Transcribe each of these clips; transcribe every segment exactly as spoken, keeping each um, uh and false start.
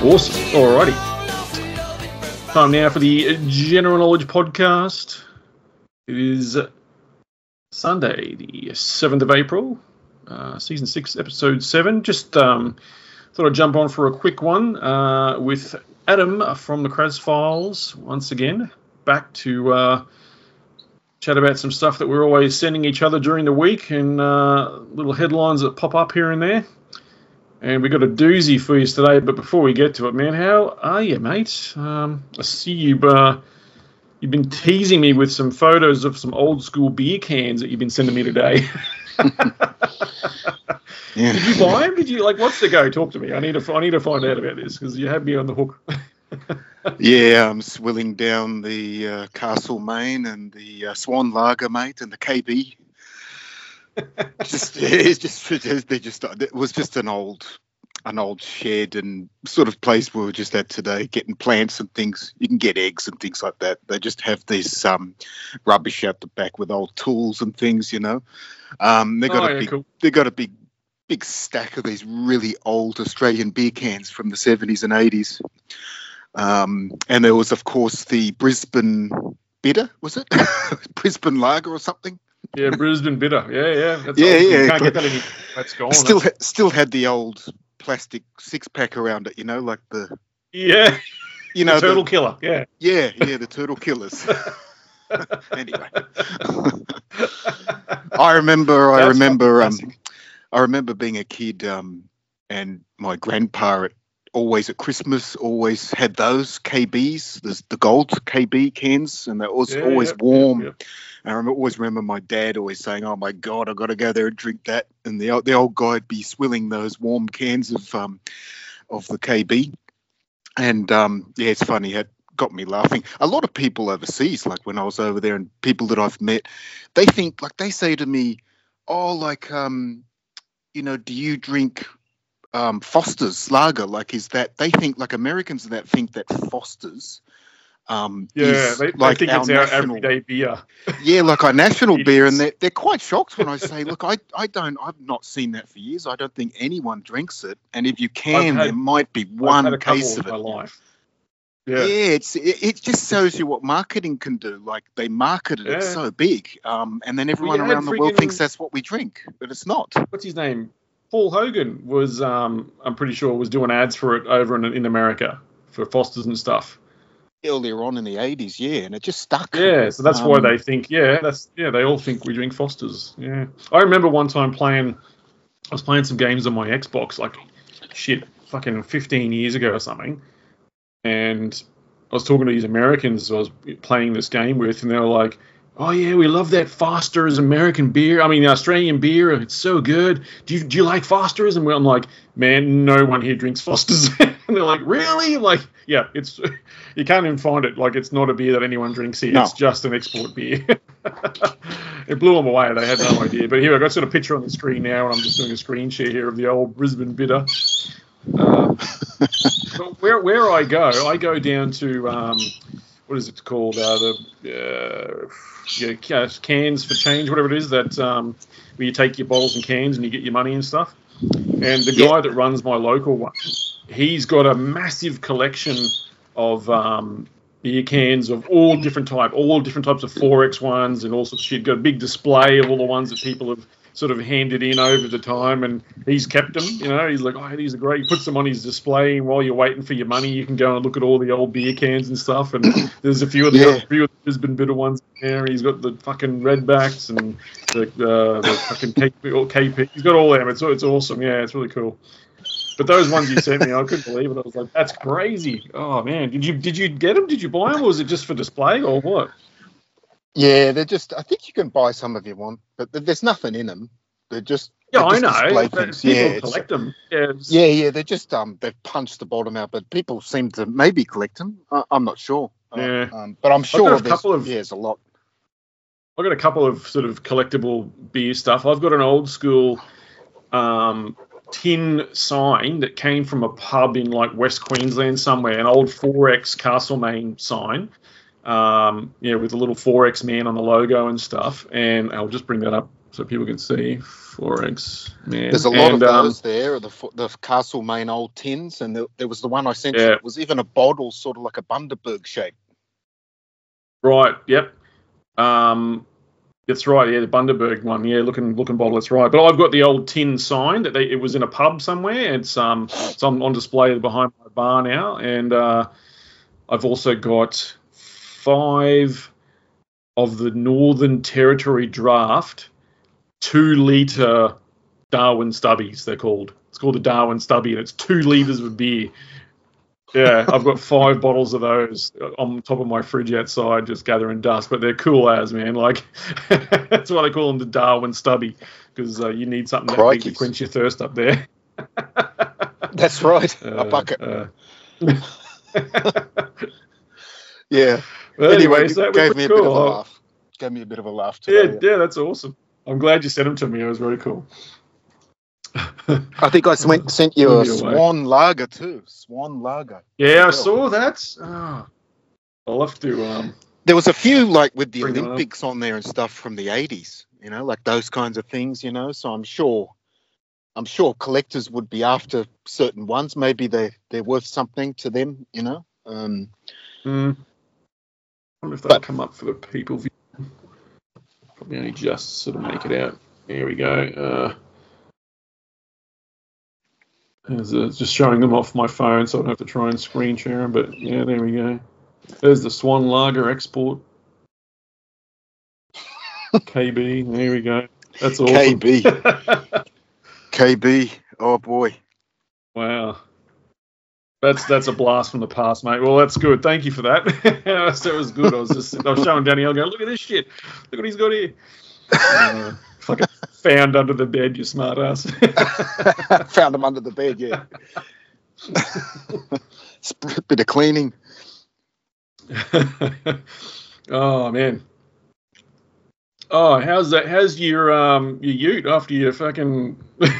Awesome. Alrighty. Time now for the General Knowledge Podcast. It is Sunday, the seventh of April, uh, Season six, Episode seven. Just um, thought I'd jump on for a quick one uh, with Adam from the Kraz Files once again, back to uh, chat about some stuff that we're always sending each other during the week and uh, little headlines that pop up here and there. And we've got a doozy for you today, but before we get to it, man, how are you, mate? Um, I see you, uh, you've been teasing me with some photos of some old school beer cans that you've been sending me today. Yeah. Did you buy them? Did you, like, what's the go? Talk to me. I need to, I need to find out about this because you had me on the hook. Yeah, I'm swilling down the uh, Castlemaine and the uh, Swan Lager, mate, and the K B. just it's just they just it was just an old an old shed and sort of place we were just at today, getting plants and things. You can get eggs and things like that. They just have this um, rubbish out the back with old tools and things, you know. Um, they got Oh, a yeah, big cool. they got a big big stack of these really old Australian beer cans from the seventies and eighties. Um, and there was, of course, the Brisbane Bitter, was it? Brisbane Lager or something? Yeah, Brisbane Bitter. Yeah, yeah. That's Yeah, old. yeah. You can't get that anymore. That's gone. Still, That's- ha- still had the old plastic six pack around it, you know, like the, yeah. you know, the Turtle the, Killer. Yeah. yeah, yeah, the Turtle Killers. Anyway, I remember, I That's remember, um, classic. I remember being a kid, um, and my grandpa at, always at Christmas always had those K Bs, the, the gold K B cans, and they was Yeah, always yep, warm. yep, yep. And I remember, always remember my dad always saying, "Oh my God, I've got to go there and drink that." And the old, the old guy'd be swilling those warm cans of um of the K B. And um, yeah, it's funny. It got me laughing. A lot of people overseas, like when I was over there, and people that I've met, they think, like, they say to me, "Oh, like um, you know, do you drink um Foster's lager? Like, is that?" They think, like, Americans that think that Foster's um Yeah, is they, they like think our it's our national, everyday beer. yeah, like our national beer, and Idiots. they're, they're quite shocked when I say, "Look, I, I don't, I've not seen that for years. I don't think anyone drinks it, and if you can, had- there might be I've one had a couple case in of my it." life. Yeah, Yeah. it's it, it just shows you what marketing can do. Like, they marketed it Yeah. so big, um, and then everyone had around the world friggin- thinks that's what we drink, but it's not. What's his name? Paul Hogan was, um, I'm pretty sure, was doing ads for it over in, in America for Foster's and stuff. Earlier on in the eighties, yeah, and it just stuck. Yeah, so that's why Um, they think, yeah, that's yeah, they all think we drink Foster's. Yeah. I remember one time playing, I was playing some games on my Xbox, like, shit, fucking fifteen years ago or something, and I was talking to these Americans I was playing this game with, and they were like, "Oh yeah, we love that Foster's American beer. I mean, Australian beer. It's so good. Do you do you like Foster's?" And I'm like, "Man, no one here drinks Foster's." And they're like, "Really?" I'm like, "Yeah, it's you can't even find it. Like, it's not a beer that anyone drinks here. No. It's just an export beer." It blew them away. They had no idea. But here I got sort of picture on the screen now, and I'm just doing a screen share here of the old Brisbane Bitter. Um, but where where I go, I go down to um, what is it called? Uh, the uh, yeah, ca- cans for change, whatever it is. That um, where you take your bottles and cans and you get your money and stuff. And the Yeah. guy that runs my local one, he's got a massive collection of um, beer cans of all different type, all different types of four X ones and all sorts of shit. Got a big display of all the ones that people have sort of handed in over the time, and he's kept them. You know, he's like, "Oh, these are great." He puts them on his display, and while you're waiting for your money, you can go and look at all the old beer cans and stuff. And there's a few of the, Yeah. a few of the Brisbane Bitter ones in there. He's got the fucking Redbacks and the uh, the fucking K P, or K P. He's got all them. It's it's awesome. Yeah, it's really cool. But those ones you sent me, I couldn't believe it. I was like, "That's crazy." Oh man, did you did you get them? Did you buy them, or was it just for display, or what? Yeah, they're just. I think you can buy some if you want, but th- there's nothing in them. They're just. Yeah, they're I just know. display But things. people Yeah, it's- collect them. Yeah, it's- yeah, yeah. They're just um. They've punched the bottom out, but people seem to maybe collect them. I, I'm not sure. Uh, Yeah. um, but I'm got sure a there's, couple of- yeah, there's a lot. I've got a couple of sort of collectible beer stuff. I've got an old school um, tin sign that came from a pub in like West Queensland somewhere, an old four X Castlemaine sign, um, yeah, with a little four X man on the logo and stuff. And I'll just bring that up so people can see. Forex man. There's a lot and, of um, those there, the the Castlemaine old tins, and there, there was the one I sent yeah. you. It was even a bottle, sort of like a Bundaberg shape. Right. Yep. Um, that's right. Yeah, the Bundaberg one. Yeah, looking looking bottle. That's right. But I've got the old tin sign that they, it was in a pub somewhere. It's um it's on, on display behind my bar now, and uh, I've also got five of the Northern Territory Draft two litre Darwin Stubbies. They're called. It's called the Darwin Stubby, and it's two litres of beer. Yeah, I've got five bottles of those on top of my fridge outside, just gathering dust. But they're cool as, man. Like that's why they call them the Darwin Stubby, because uh, you need something that big to quench your thirst up there. That's right, uh, a bucket. Uh, yeah. But anyway, anyway, so that gave was me a cool. bit of a laugh. Gave me a bit of a laugh today. Yeah, yeah, that's awesome. I'm glad you sent them to me. It was very cool. I think I went, sent you a Moving away. Swan Lager too. Swan Lager. Yeah, I saw that. Oh, I'll have to. Um, There was a few like with the Bring it on. Olympics on there and stuff from the eighties, you know, like those kinds of things, you know. So I'm sure, I'm sure collectors would be after certain ones. Maybe they they're worth something to them, you know. Um, mm, I wonder if they'll But- come up for the people view. Probably only just sort of make it out. There we go. Uh, there's a- just showing them off my phone, so I don't have to try and screen share them. But yeah, there we go. There's the Swan Lager export. K B. There we go. That's awesome. K B. K B. Oh boy. Wow. That's that's a blast from the past, mate. Well, that's good. Thank you for that. That was good. I was just I was showing Danielle going, look at this shit. Look what he's got here. Uh, fucking found under the bed, you smart ass. Found them under the bed, yeah. Bit of cleaning. Oh man. Oh, how's that? How's your um your ute after your fucking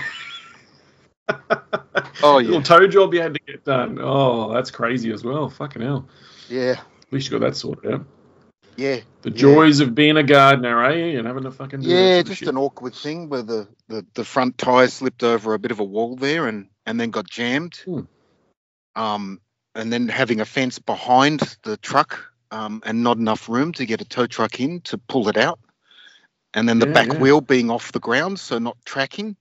Oh yeah. little toe job you had to get done? Oh, that's crazy as well. Fucking hell. Yeah. At least you got that sorted out. Yeah. The yeah. joys of being a gardener, eh? And having to fucking do that Yeah, sort of just shit. an awkward thing where the, the, the front tyre slipped over a bit of a wall there and, and then got jammed. Hmm. Um, and then having a fence behind the truck um, and not enough room to get a tow truck in to pull it out. And then the Yeah, back yeah. wheel being off the ground, so not tracking.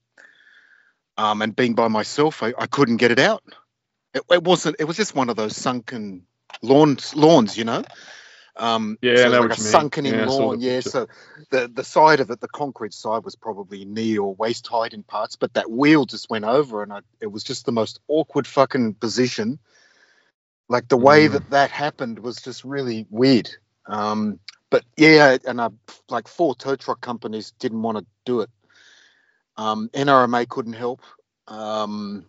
Um, and being by myself, I, I couldn't get it out. It, it wasn't. It was just one of those sunken lawns, lawns, you know. Um, Yeah, so I it was know like what a you mean. sunken-in Yeah, I saw lawn. the Yeah, picture. so the the side of it, the concrete side, was probably knee or waist height in parts, but that wheel just went over, and I, it was just the most awkward fucking position. Like the way Mm. that that happened was just really weird. Um, but yeah, and I, like four tow truck companies didn't want to do it. Um, N R M A couldn't help. Um,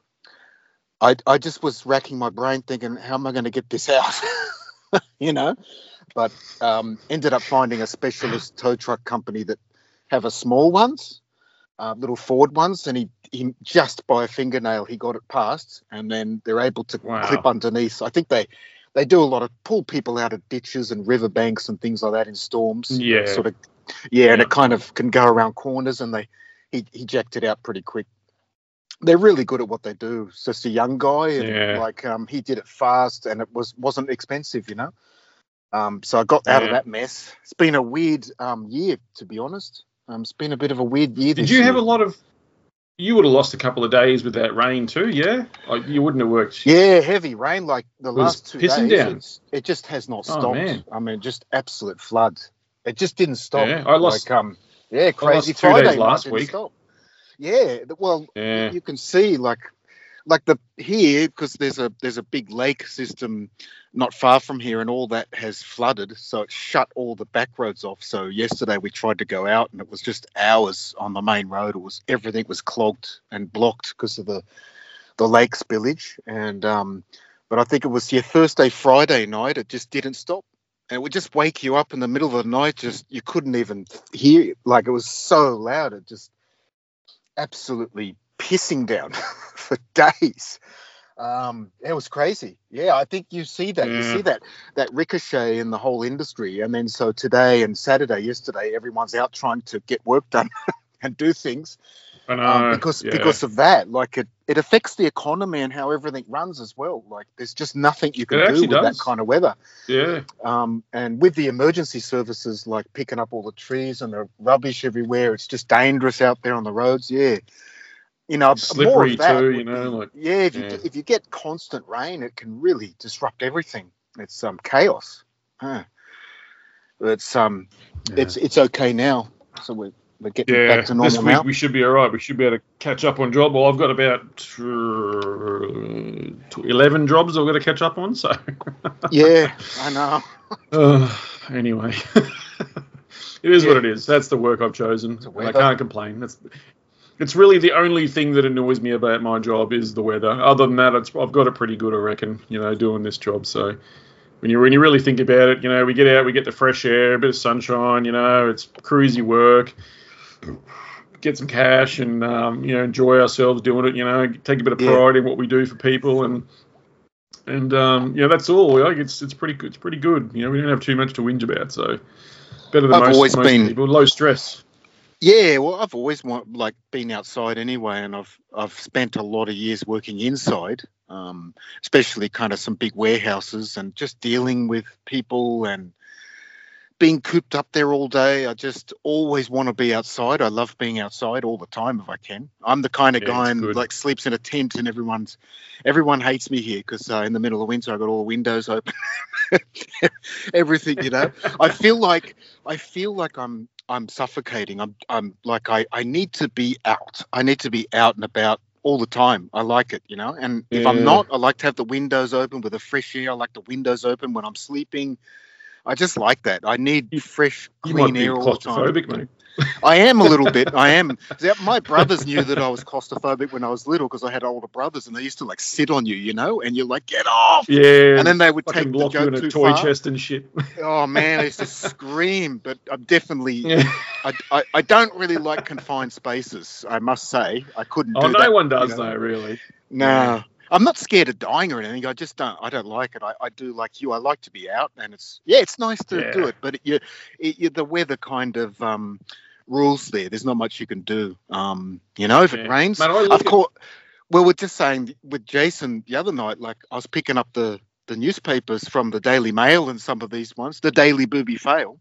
I I just was racking my brain thinking, how am I going to get this out? You know, but um, ended up finding a specialist tow truck company that have a small ones, uh, little Ford ones, and he, he just by a fingernail he got it past, and then they're able to Wow. clip underneath. I think they they do a lot of pull people out of ditches and riverbanks and things like that in storms. Yeah. sort of. Yeah, and Yeah. it kind of can go around corners, and they he he jacked it out pretty quick. They're really good at what they do. It's just a young guy, and Yeah. like um, he did it fast, and it was wasn't expensive, you know. Um, so I got out of Yeah. that mess. It's been a weird um, year, to be honest. Um, it's been a bit of a weird year. Did this you have year. a lot of? You would have lost a couple of days with that rain too, yeah? Like, you wouldn't have worked. Yeah, heavy rain like the was last two pissing days. down. It's, it just has not Oh, stopped. man. I mean, just absolute flood. It just didn't stop. Yeah, I lost- Like, um, yeah, crazy two days Friday night last didn't week. stop. Yeah, th- well, Yeah. you can see like, like the here because there's a there's a big lake system not far from here, and all that has flooded, so it shut all the back roads off. So yesterday we tried to go out, and it was just hours on the main road. It was everything was clogged and blocked because of the the lake spillage. And um, but I think it was yeah Thursday, Friday night. It just didn't stop, and it would just wake you up in the middle of the night. Just you couldn't even hear it. Like it was so loud. It just absolutely pissing down for days. Um, it was crazy. Yeah, I think you see that. You Yeah. see that that ricochet in the whole industry. And then so today and Saturday, yesterday, everyone's out trying to get work done. and do things. I know, um, because yeah. because of that. Like it, it affects the economy and how everything runs as well. Like there's just nothing you can It do actually with does. that kind of weather. Yeah. Um, and with the emergency services, like picking up all the trees and the rubbish everywhere, it's just dangerous out there on the roads. Yeah, you know, more Slippery of that too, would you know, be- like yeah. If you yeah. get, if you get constant rain, it can really disrupt everything. It's um chaos. Huh. It's um, Yeah. it's it's okay now. So we're we're getting Yeah, back to normal this week now. we should be all right. We should be able to catch up on job. Well, I've got about uh, eleven jobs I've got to catch up on. So Yeah, I know. uh, anyway, it is Yeah. what it is. That's the work I've chosen. the And I weather. can't complain. That's it's really the only thing that annoys me about my job is the weather. Other than that, it's, I've got it pretty good, I reckon. You know, doing this job. So when you when you really think about it, you know, we get out, we get the fresh air, a bit of sunshine. You know, it's cruisy work. Get some cash and um, you know, enjoy ourselves doing it. You know, take a bit of Yeah. pride in what we do for people, and and um, you know, that's all. Like it's it's pretty good. It's pretty good. You know, we don't have too much to whinge about. So better than I've most, always most been- people. Low stress. Yeah, well, I've always want, like been outside anyway, and I've I've spent a lot of years working inside, um, especially kind of some big warehouses, and just dealing with people and being cooped up there all day. I just always want to be outside. I love being outside all the time if I can. I'm the kind of Yeah, guy it's and good. like sleeps in a tent, and everyone's everyone hates me here because uh, in the middle of winter I got all the windows open, everything. You know, I feel like I feel like I'm. I'm suffocating. I'm I'm like I, I need to be out. I need to be out and about all the time. I like it, you know. And if I'm Yeah. not, I like to have the windows open with the fresh air. I like the windows open when I'm sleeping. I just like that. I need fresh, You clean might be air all the time. claustrophobic, mate. I am a little bit. I am. See, my brothers knew that I was claustrophobic when I was little because I had older brothers, and they used to like sit on you, you know, and you're like, get off. Yeah. And then they would fucking take the lock you joke in a too toy far. chest and shit. Oh man, I used to scream. But I'm definitely. Yeah. I, I, I don't really like confined spaces, I must say. I couldn't Oh, do no that. one does you know. though, really. No. Yeah. I'm not scared of dying or anything. I just don't. I don't like it. I, I do like you. I like to be out, and it's yeah, it's nice to Yeah. do it. But it, you, it, you, the weather kind of um, rules there. There's not much you can do. Um, you know, if it Yeah. rains, Man, I look of at- course. Well, we're just saying with Jason the other night. Like I was picking up the the newspapers from the Daily Mail and some of these ones, the Daily Booby Fail.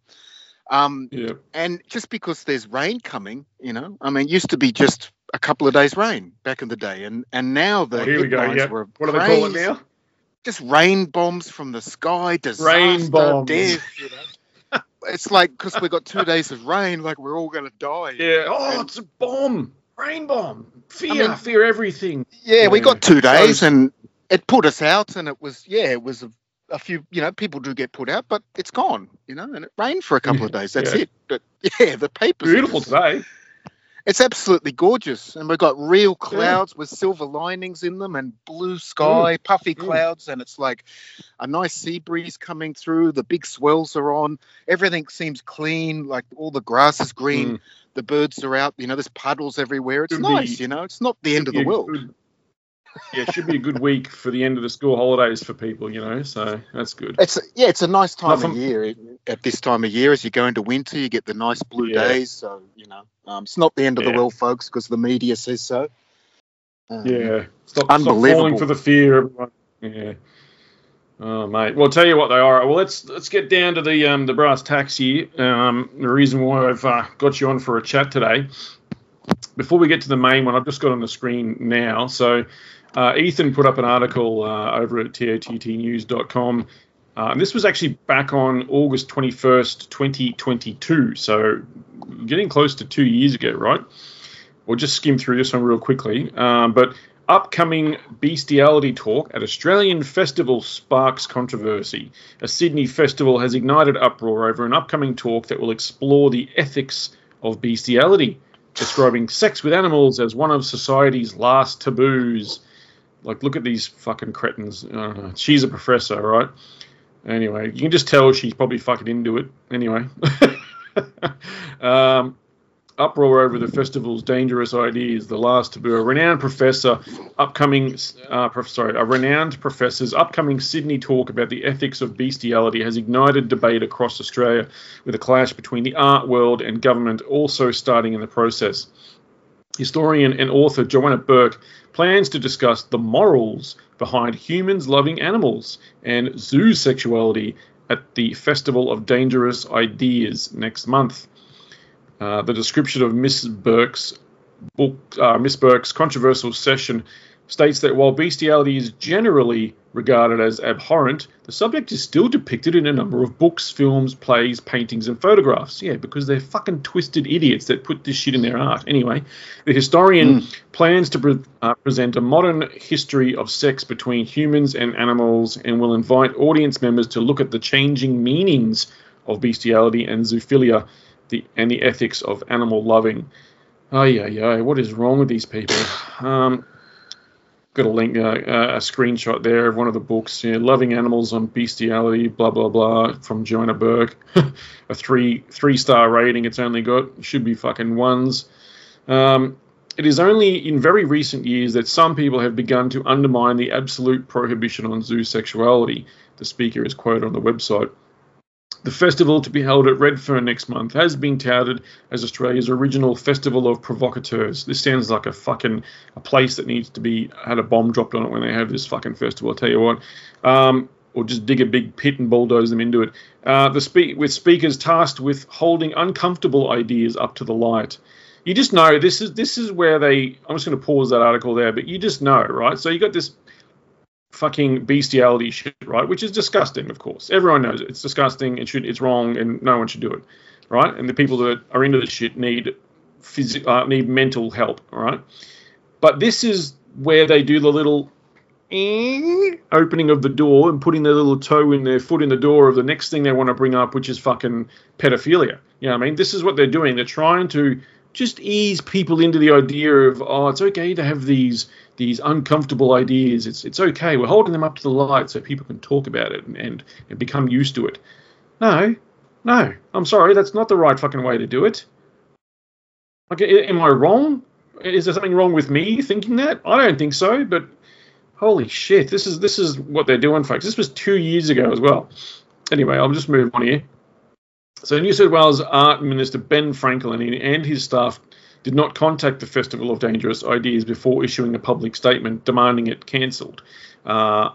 Um, Yeah. and just because there's rain coming, you know, I mean, it used to be just a couple of days rain back in the day, and and now the Oh, here we go. headlines Yeah. were What do they call it crazy. now? Just rain bombs from the sky, disaster, Rain bombs. death. You know? It's like because we got two days of rain, like we're all going to die. Yeah. Oh, And- it's a bomb. Rain bomb. Fear. I mean- fear everything. Yeah, we Yeah. got two So- days, and it put us out, and it was yeah, it was a, a few. You know, people do get put out, but it's gone. You know, and it rained for a couple of days. That's Yeah. it. But yeah, the papers. are Beautiful just- today. It's absolutely gorgeous, and we've got real clouds with silver linings in them, and blue sky, puffy Mm. clouds, and it's like a nice sea breeze coming through. The big swells are on. Everything seems clean, like all the grass is green. Mm. The birds are out. You know, there's puddles everywhere. It's Should nice. be- You know, it's not the end of the Yeah, world. good- Yeah, it should be a good week for the end of the school holidays for people, you know, so that's good. It's a, yeah, it's a nice time Nothing- of year. At this time of year, as you go into winter, you get the nice blue Yeah. days. So you know, um, it's not the end of the Yeah. world, folks, because the media says so. Um, Yeah. Stop, stop Unbelievable. falling for the fear, everyone. Yeah. Oh, mate. Well, I'll tell you what they are. Well, let's let's get down to the um, the brass tacks here. Um, the reason why I've uh, got you on for a chat today. Before we get to the main one, I've just got on the screen now. So uh, Ethan put up an article uh, over at T O T T news dot com. Uh, and this was actually back on August twenty-first, twenty twenty-two. So getting close to two years ago, right? We'll just skim through this one real quickly. Um, but upcoming bestiality talk at Australian festival sparks controversy. A Sydney festival has ignited uproar over an upcoming talk that will explore the ethics of bestiality, describing sex with animals as one of society's last taboos. Like, look at these fucking cretins. Uh, she's a professor, right? Anyway, you can just tell she's probably fucking into it. Anyway. um, uproar over the festival's dangerous ideas, the last taboo. A renowned professor, upcoming, uh, prof, sorry, a renowned professor's upcoming Sydney talk about the ethics of bestiality has ignited debate across Australia, with a clash between the art world and government also starting in the process. Historian and author Joanna Burke plans to discuss the morals behind humans loving animals and zoo sexuality at the Festival of Dangerous Ideas next month. Uh, the description of Miss Burke's book, uh, Miss Burke's controversial session states that while bestiality is generally regarded as abhorrent, the subject is still depicted in a number of books, films, plays, paintings, and photographs. Yeah, because they're fucking twisted idiots that put this shit in their art. Anyway, the historian mm. plans to pre- uh, present a modern history of sex between humans and animals and will invite audience members to look at the changing meanings of bestiality and zoophilia the, and the ethics of animal loving. Oh, yeah, yeah, what is wrong with these people? Um... Got a link, uh, a screenshot there of one of the books, you know, Loving Animals on Bestiality, blah, blah, blah, from Joanna Burke. a three, three-star rating it's only got. Should be fucking ones. Um, it is only in very recent years that some people have begun to undermine the absolute prohibition on zoo sexuality. The speaker is quoted on the website. The festival, to be held at Redfern next month, has been touted as Australia's original festival of provocateurs. This sounds like a fucking a place that needs to be had a bomb dropped on it when they have this fucking festival. I'll tell you what, um, or just dig a big pit and bulldoze them into it. Uh, the speak with speakers tasked with holding uncomfortable ideas up to the light. You just know this is this is where they. I'm just going to pause that article there, but you just know, right? So you got this fucking bestiality shit, right? Which is disgusting, of course. Everyone knows it. It's disgusting. It should. It's wrong, and no one should do it, right? And the people that are into this shit need phys- uh, need mental help, all right? But this is where they do the little eh, opening of the door and putting their little toe in their foot in the door of the next thing they want to bring up, which is fucking pedophilia. You know what I mean? This is what they're doing. They're trying to just ease people into the idea of, oh, it's okay to have these these uncomfortable ideas. It's it's okay. We're holding them up to the light so people can talk about it and, and, and become used to it. No, no. I'm sorry. That's not the right fucking way to do it. Like, am I wrong? Is there something wrong with me thinking that? I don't think so, but holy shit, this is this is what they're doing, folks. This was two years ago as well. Anyway, I'll just move on here. So New South Wales Art Minister Ben Franklin and his staff did not contact the Festival of Dangerous Ideas before issuing a public statement demanding it cancelled. Uh,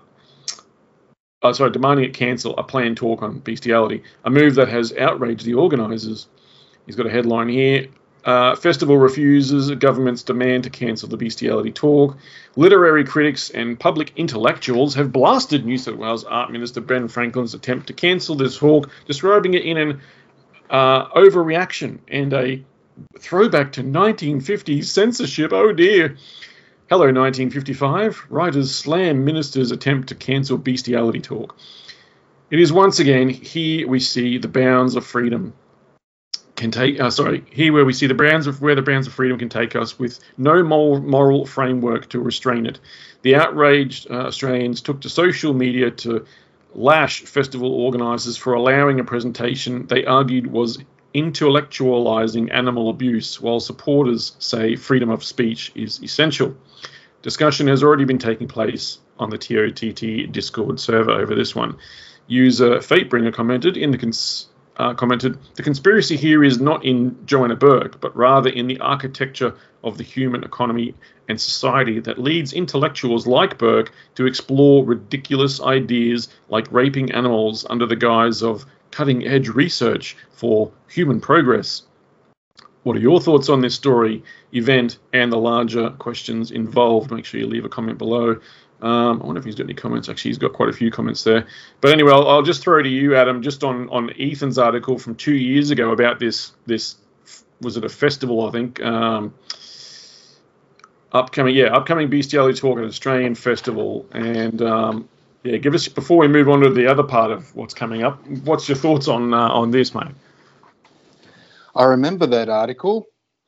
oh, sorry, demanding it cancel a planned talk on bestiality, a move that has outraged the organisers. He's got a headline here. Uh, festival refuses government's demand to cancel the bestiality talk. Literary critics and public intellectuals have blasted New South Wales Art Minister Ben Franklin's attempt to cancel this talk, describing it in an uh, overreaction and a throwback to nineteen fifties censorship. Oh dear. Hello, nineteen fifty-five. Writers slam minister's attempt to cancel bestiality talk. It is once again here we see the bounds of freedom can take. Uh, sorry, here where we see the bounds of where the bounds of freedom can take us, with no moral, moral framework to restrain it. The outraged uh, Australians took to social media to lash festival organisers for allowing a presentation they argued was intellectualising animal abuse, while supporters say freedom of speech is essential. Discussion has already been taking place on the T O T T Discord server over this one. User Fatebringer commented in the cons- uh, commented the conspiracy here is not in Joanna Burke, but rather in the architecture of the human economy and society that leads intellectuals like Burke to explore ridiculous ideas like raping animals under the guise of cutting-edge research for human progress. What are your thoughts on this story, event, and the larger questions involved? Make sure you leave a comment below. Um, I wonder if he's got any comments. Actually, he's got quite a few comments there. But anyway, I'll, I'll just throw to you, Adam, just on, on Ethan's article from two years ago about this, this was it a festival, I think, um, upcoming, yeah, upcoming bestiality talk at an Australian festival. And um, yeah, give us, before we move on to the other part of what's coming up, what's your thoughts on uh, on this, mate? I remember that article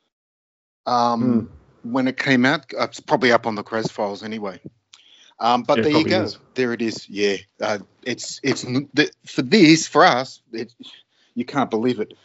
um, mm. when it came out. It's probably up on the Crest Files anyway. Um, but yeah, there you go. Is. There it is. Yeah, uh, it's it's the, for this for us. It, you can't believe it.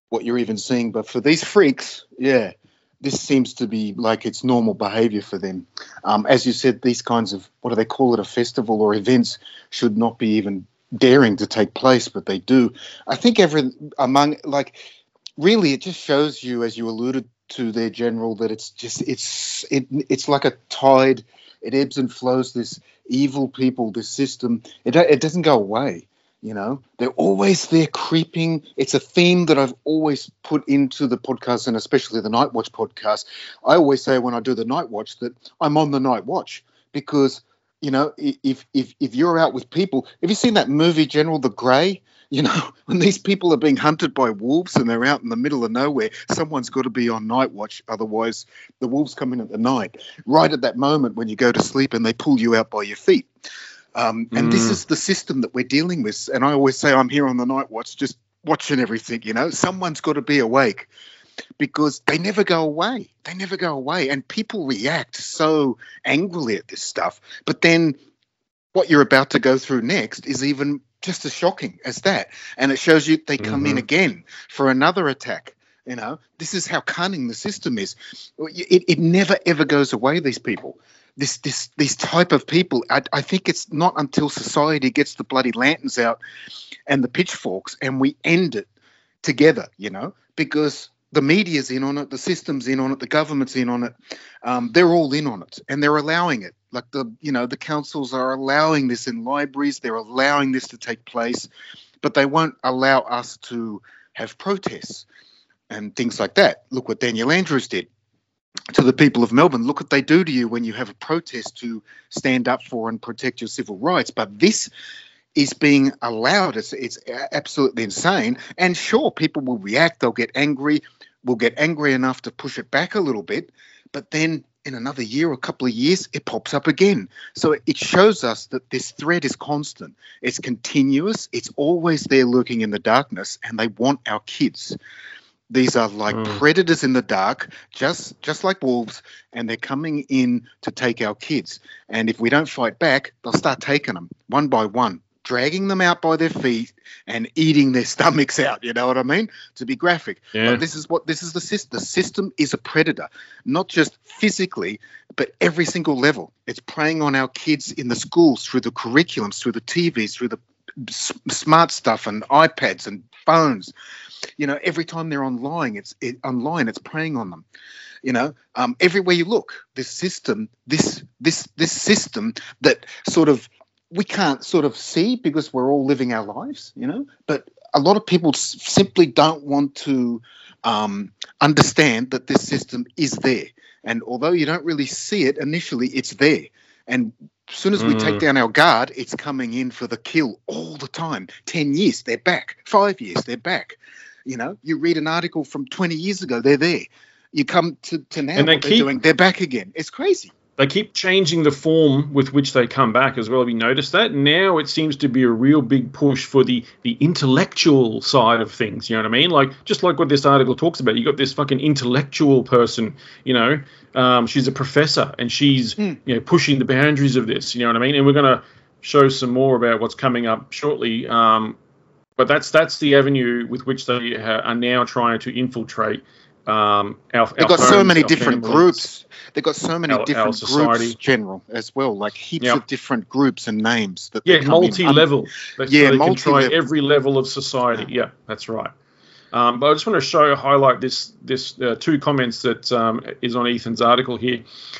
what you're even seeing. But for these freaks, yeah, this seems to be like it's normal behavior for them. Um, as you said, these kinds of, what do they call it, a festival or events should not be even daring to take place, but they do. I think every among, like, really it just shows you, as you alluded to there, General, that it's just, it's, it, it's like a tide. It ebbs and flows, this evil people, this system. It, it doesn't go away. You know, they're always there creeping. It's a theme that I've always put into the podcast, and especially the Night Watch podcast. I always say when I do the Night Watch that I'm on the Night Watch because, you know, if if if you're out with people, have you seen that movie, General, The Grey? You know, when these people are being hunted by wolves and they're out in the middle of nowhere, someone's got to be on night watch. Otherwise, the wolves come in at the night, right at that moment when you go to sleep, and they pull you out by your feet. Um, and mm. this is the system that we're dealing with. And I always say I'm here on the Night Watch, just watching everything, you know. Someone's got to be awake because they never go away. They never go away. And people react so angrily at this stuff. But then what you're about to go through next is even just as shocking as that. And it shows you they come mm-hmm. in again for another attack. You know, this is how cunning the system is. It, it never, ever goes away, these people. This, this, these type of people, I, I think it's not until society gets the bloody lanterns out and the pitchforks and we end it together, you know, because the media's in on it, the system's in on it, the government's in on it. Um, they're all in on it and they're allowing it. Like the, you know, the councils are allowing this in libraries. They're allowing this to take place, but they won't allow us to have protests and things like that. Look what Daniel Andrews did to the people of Melbourne. Look what they do to you when you have a protest to stand up for and protect your civil rights. But this is being allowed. It's, it's absolutely insane. And sure, people will react. They'll get angry. We'll get angry enough to push it back a little bit. But then in another year or a couple of years, it pops up again. So it shows us that this threat is constant. It's continuous. It's always there lurking in the darkness, and they want our kids. These are like mm. predators in the dark, just just like wolves, and they're coming in to take our kids. And if we don't fight back, they'll start taking them one by one, dragging them out by their feet and eating their stomachs out. You know what I mean? To be graphic. Yeah. But this is what this is the system. The system is a predator, not just physically, but every single level. It's preying on our kids in the schools, through the curriculums, through the T Vs, through the s- smart stuff and iPads and phones. You know, every time they're online, it's it, online, it's preying on them. You know, um, everywhere you look, this system, this this this system that sort of we can't sort of see because we're all living our lives. You know, but a lot of people s- simply don't want to um, understand that this system is there. And although you don't really see it initially, it's there. And as soon as we mm. take down our guard, it's coming in for the kill all the time. Ten years, they're back. Five years, they're back. You know, you read an article from twenty years ago, they're there. You come to, to now, and they what keep, they're doing, they're back again. It's crazy. They keep changing the form with which they come back as well. Have you noticed that? Now it seems to be a real big push for the, the intellectual side of things, you know what I mean? Like, just like what this article talks about, you got this fucking intellectual person, you know, um, she's a professor and she's, mm. you know, pushing the boundaries of this, you know what I mean? And we're going to show some more about what's coming up shortly. Um, but that's that's the avenue with which they ha- are now trying to infiltrate um, our They've got homes, so many different families, groups. They've got so many our, different our groups, General, as well, like heaps yep. of different groups and names. That Yeah, they come multi-level. In. Um, yeah, so they multi-level. can try every level of society. Yeah, yeah that's right. Um, but I just want to show, highlight this, this uh, two comments that um, is on Ethan's article here.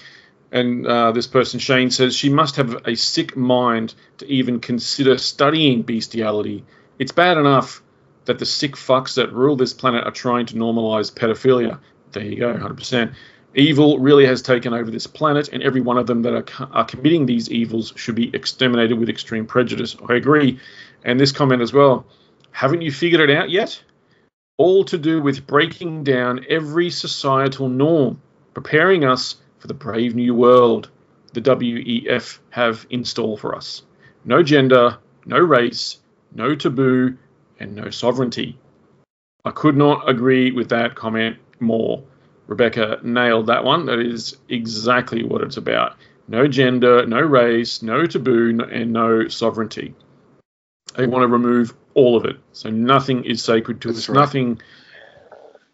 And uh, this person, Shane, says, she must have a sick mind to even consider studying bestiality. It's bad enough that the sick fucks that rule this planet are trying to normalize pedophilia. There you go, one hundred percent. Evil really has taken over this planet, and every one of them that are, are committing these evils should be exterminated with extreme prejudice. I agree. And this comment as well. Haven't you figured it out yet? All to do with breaking down every societal norm, preparing us for the brave new world the W E F have in store for us. No gender, no race, no taboo, and no sovereignty. I could not agree with that comment more. Rebecca nailed that one. That is exactly what it's about. No gender, no race, no taboo, and no sovereignty. They want to remove all of it. So nothing is sacred to That's us. right. Nothing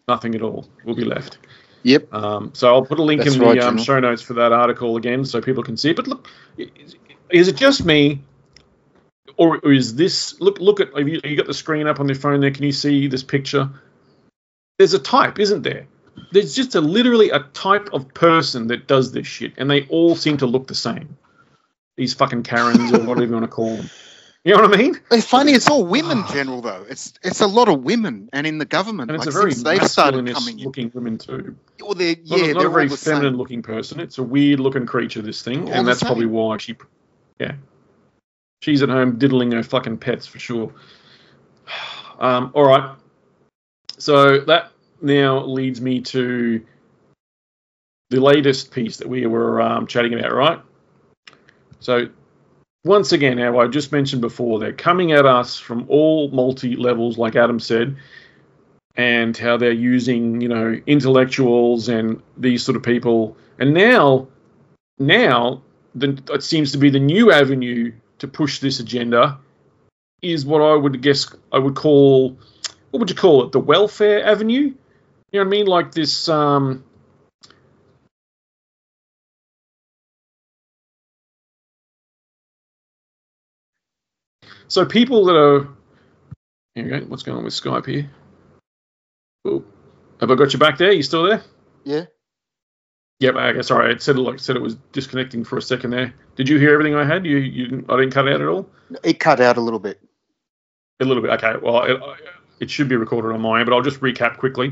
Nothing at all will be left. Yep. Um, so I'll put a link That's in the right, um, General. show notes for that article again, so people can see it. But look, is it just me, or, or is this? Look, look at. Have you, you got the screen up on your phone there? Can you see this picture? There's a type, isn't there? There's just a literally a type of person that does this shit, and they all seem to look the same. These fucking Karens or whatever you want to call them. You know what I mean? It's funny. It's all women, General. Though it's it's a lot of women, and in the government, And it's like, a very since they've started masculine coming in. looking women too. Well, they're, Not, yeah, a, not they're a very all the feminine same. looking person. It's a weird looking creature, this thing, All and the that's probably same. why she, yeah, she's at home diddling her fucking pets for sure. Um, all right, so that now leads me to the latest piece that we were um, chatting about, right? So once again, how I just mentioned before, they're coming at us from all multi-levels, like Adam said, and how they're using, you know, intellectuals and these sort of people. And now, now the, it seems to be the new avenue to push this agenda is what I would guess I would call, what would you call it, the welfare avenue? You know what I mean? Like this... Um, So people that are... Here we go. What's going on with Skype here? Oh, have I got you back there? You still there? Yeah. Yep. Okay. Sorry. It said like said it was disconnecting for a second there. Did you hear everything I had? You, you didn't, I didn't cut it out at all. It cut out a little bit. A little bit. Okay. Well, it, it should be recorded on my end, but I'll just recap quickly.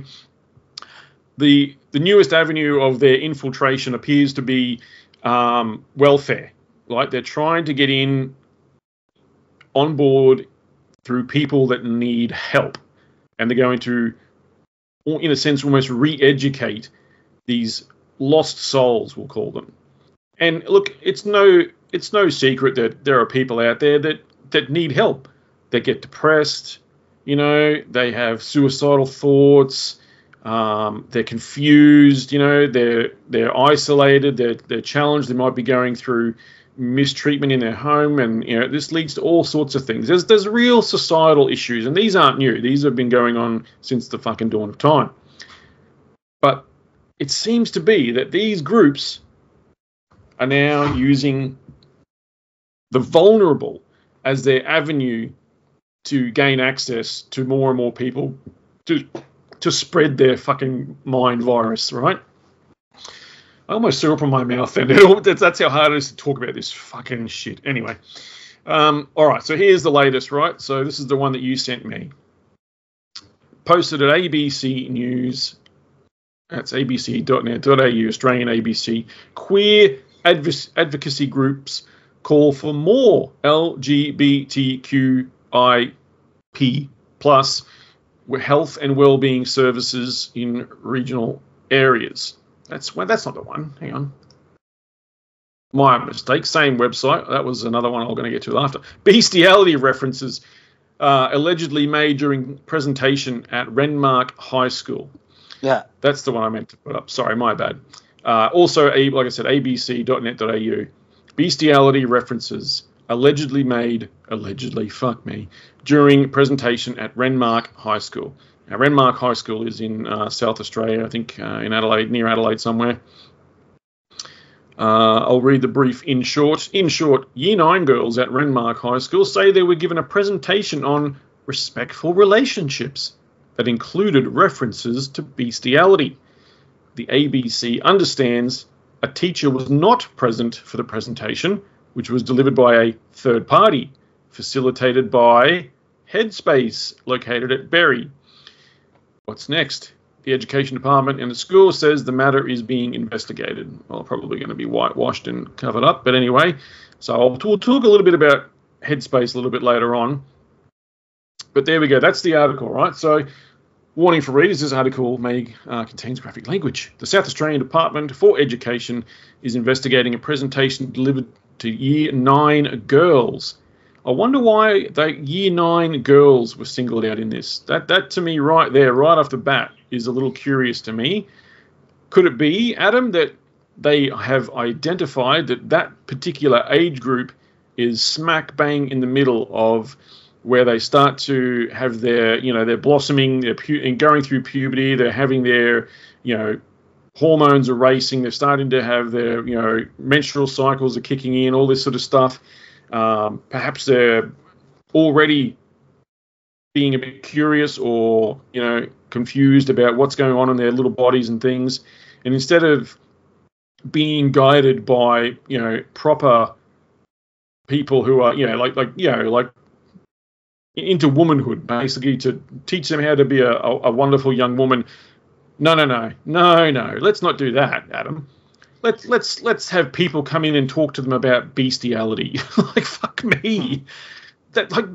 The the newest avenue of their infiltration appears to be um, welfare. Like they're trying to get in on board through people that need help, and they're going to, in a sense, almost re-educate these lost souls, we'll call them. And look, it's no it's no secret that there are people out there that that need help. They get depressed, you know, they have suicidal thoughts, um, they're confused, you know, they're they're isolated, they're they're challenged, they might be going through mistreatment in their home, and you know this leads to all sorts of things. There's there's real societal issues, and these aren't new. These have been going on since the fucking dawn of time. But it seems to be that these groups are now using the vulnerable as their avenue to gain access to more and more people to to spread their fucking mind virus, right? I almost threw up in my mouth then. That's how hard it is to talk about this fucking shit. Anyway, um, all right, so here's the latest, right? So this is the one that you sent me. Posted at A B C News. That's a b c dot net dot a u, Australian A B C. Queer adv- advocacy groups call for more L G B T Q I P plus health and wellbeing services in regional areas. That's well, that's not the one. Hang on. My mistake. Same website. That was another one I'm going to get to after. Bestiality references uh, allegedly made during presentation at Renmark High School. Yeah. That's the one I meant to put up. Sorry, my bad. Uh, also, a, like I said, a b c dot net dot a u. Bestiality references allegedly made, allegedly, fuck me, during presentation at Renmark High School. Now, Renmark High School is in uh, South Australia, I think uh, in Adelaide, near Adelaide somewhere. Uh, I'll read the brief in short. In short, Year nine girls at Renmark High School say they were given a presentation on respectful relationships that included references to bestiality. The A B C understands a teacher was not present for the presentation, which was delivered by a third party, facilitated by Headspace, located at Berry. What's next? The Education Department in the school says the matter is being investigated. Well, probably going to be whitewashed and covered up, but anyway. So I'll we'll talk a little bit about Headspace a little bit later on. But there we go. That's the article, right? So, warning for readers, this article may uh, contains graphic language. The South Australian Department for Education is investigating a presentation delivered to Year nine girls. I wonder why the Year nine girls were singled out in this. That, that to me, right there, right off the bat, is a little curious to me. Could it be, Adam, that they have identified that that particular age group is smack bang in the middle of where they start to have their, you know, they're blossoming, they're pu- and going through puberty, they're having their, you know, hormones are racing, they're starting to have their, you know, menstrual cycles are kicking in, all this sort of stuff. Um, perhaps they're already being a bit curious or, you know, confused about what's going on in their little bodies and things. And instead of being guided by, you know, proper people who are, you know, like, like, you know, like into womanhood, basically, to teach them how to be a, a, a wonderful young woman. No, no, no, no, no. Let's not do that, Adam. Let's let's let's have people come in and talk to them about bestiality. Like, fuck me. That, like,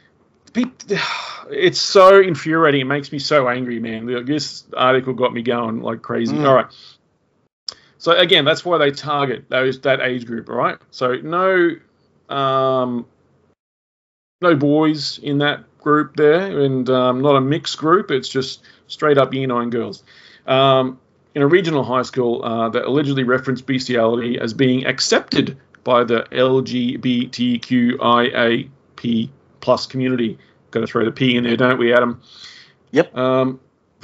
it's so infuriating. It makes me so angry, man. This article got me going like crazy. Mm. All right. So again, that's why they target those that age group. All right. So no, um, no boys in that group there, and um, not a mixed group. It's just straight up year nine girls. Um, in a regional high school uh, that allegedly referenced bestiality as being accepted by the L G B T Q I A P plus community. Got to throw the P in there, don't we, Adam? Yep. Um,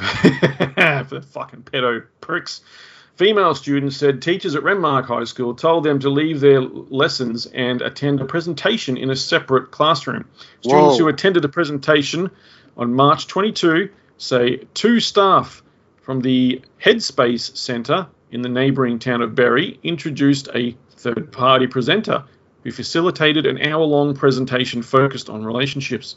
the fucking pedo pricks. Female students said teachers at Renmark High School told them to leave their lessons and attend a presentation in a separate classroom. Students Whoa. who attended the presentation on March twenty-second say two staff from the Headspace Centre in the neighbouring town of Berry introduced a third-party presenter who facilitated an hour-long presentation focused on relationships.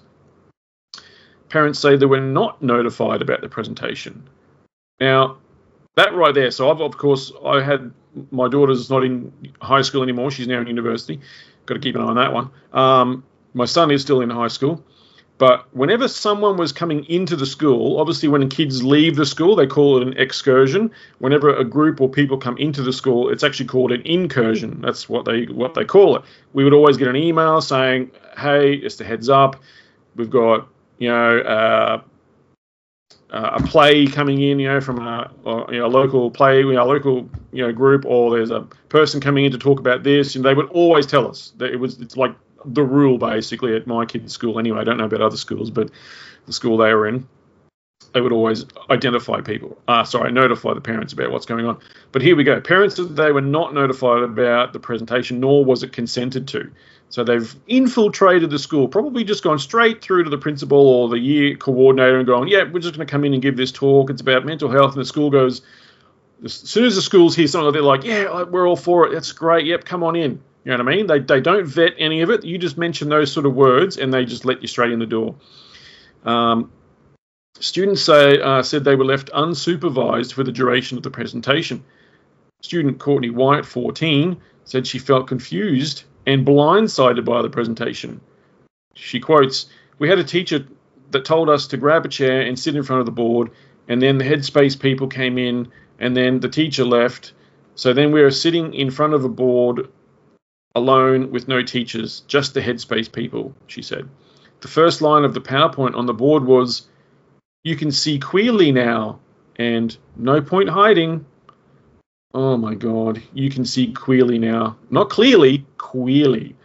Parents say they were not notified about the presentation. Now, that right there, so I've, of course, I had, my daughter's not in high school anymore. She's now in university. Got to keep an eye on that one. Um, my son is still in high school. But whenever someone was coming into the school, obviously when kids leave the school, they call it an excursion. Whenever a group or people come into the school, it's actually called an incursion. That's what they what they call it. We would always get an email saying, hey, just a heads up, we've got, you know, uh, uh, a play coming in, you know, from a, or, you know, a local play, you know, a local, you know, group, or there's a person coming in to talk about this, and they would always tell us that it was, it's like the rule basically at my kids' school anyway. I don't know about other schools, but the school they were in, they would always identify people, uh, sorry, notify the parents about what's going on. But here we go. Parents said they were not notified about the presentation, nor was it consented to. So they've infiltrated the school, probably just gone straight through to the principal or the year coordinator and gone, yeah, we're just going to come in and give this talk. It's about mental health. And the school goes, as soon as the school's here, something, they're like, yeah, we're all for it. That's great. Yep, come on in. You know what I mean? They they don't vet any of it. You just mention those sort of words and they just let you straight in the door. Um, students say uh, said they were left unsupervised for the duration of the presentation. Student Courtney White, fourteen, said she felt confused and blindsided by the presentation. She quotes, we had a teacher that told us to grab a chair and sit in front of the board, and then the Headspace people came in, and then the teacher left. So then we were sitting in front of a board alone with no teachers, just the Headspace people, she said. The first line of the PowerPoint on the board was, you can see queerly now, and no point hiding. Oh my God, you can see queerly now. Not clearly, queerly.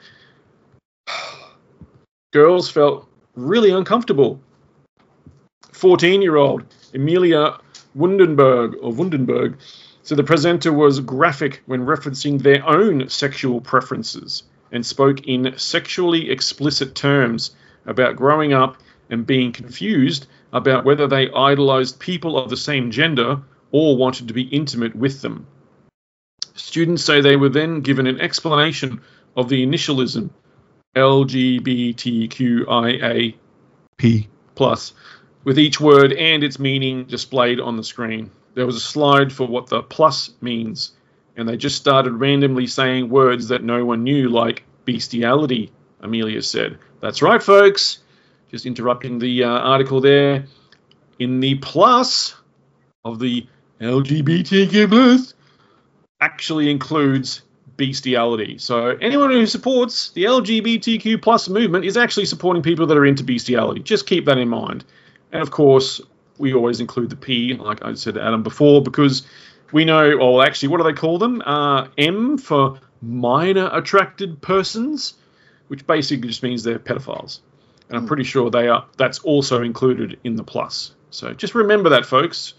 Girls felt really uncomfortable. fourteen-year-old Amelia Wundenberg, or Wundenberg, so the presenter was graphic when referencing their own sexual preferences and spoke in sexually explicit terms about growing up and being confused about whether they idolized people of the same gender or wanted to be intimate with them. Students say they were then given an explanation of the initialism L G B T Q I A P plus, with each word and its meaning displayed on the screen. There was a slide for what the plus means, and they just started randomly saying words that no one knew, like bestiality, Amelia said. That's right, folks. Just interrupting the uh, article there. In the plus of the L G B T Q plus actually includes bestiality. So anyone who supports the L G B T Q plus movement is actually supporting people that are into bestiality. Just keep that in mind. And of course, we always include the P, like I said to Adam before, because we know, or actually, what do they call them? Uh, M for minor attracted persons, which basically just means they're pedophiles. And I'm pretty sure they are. That's also included in the plus. So just remember that, folks.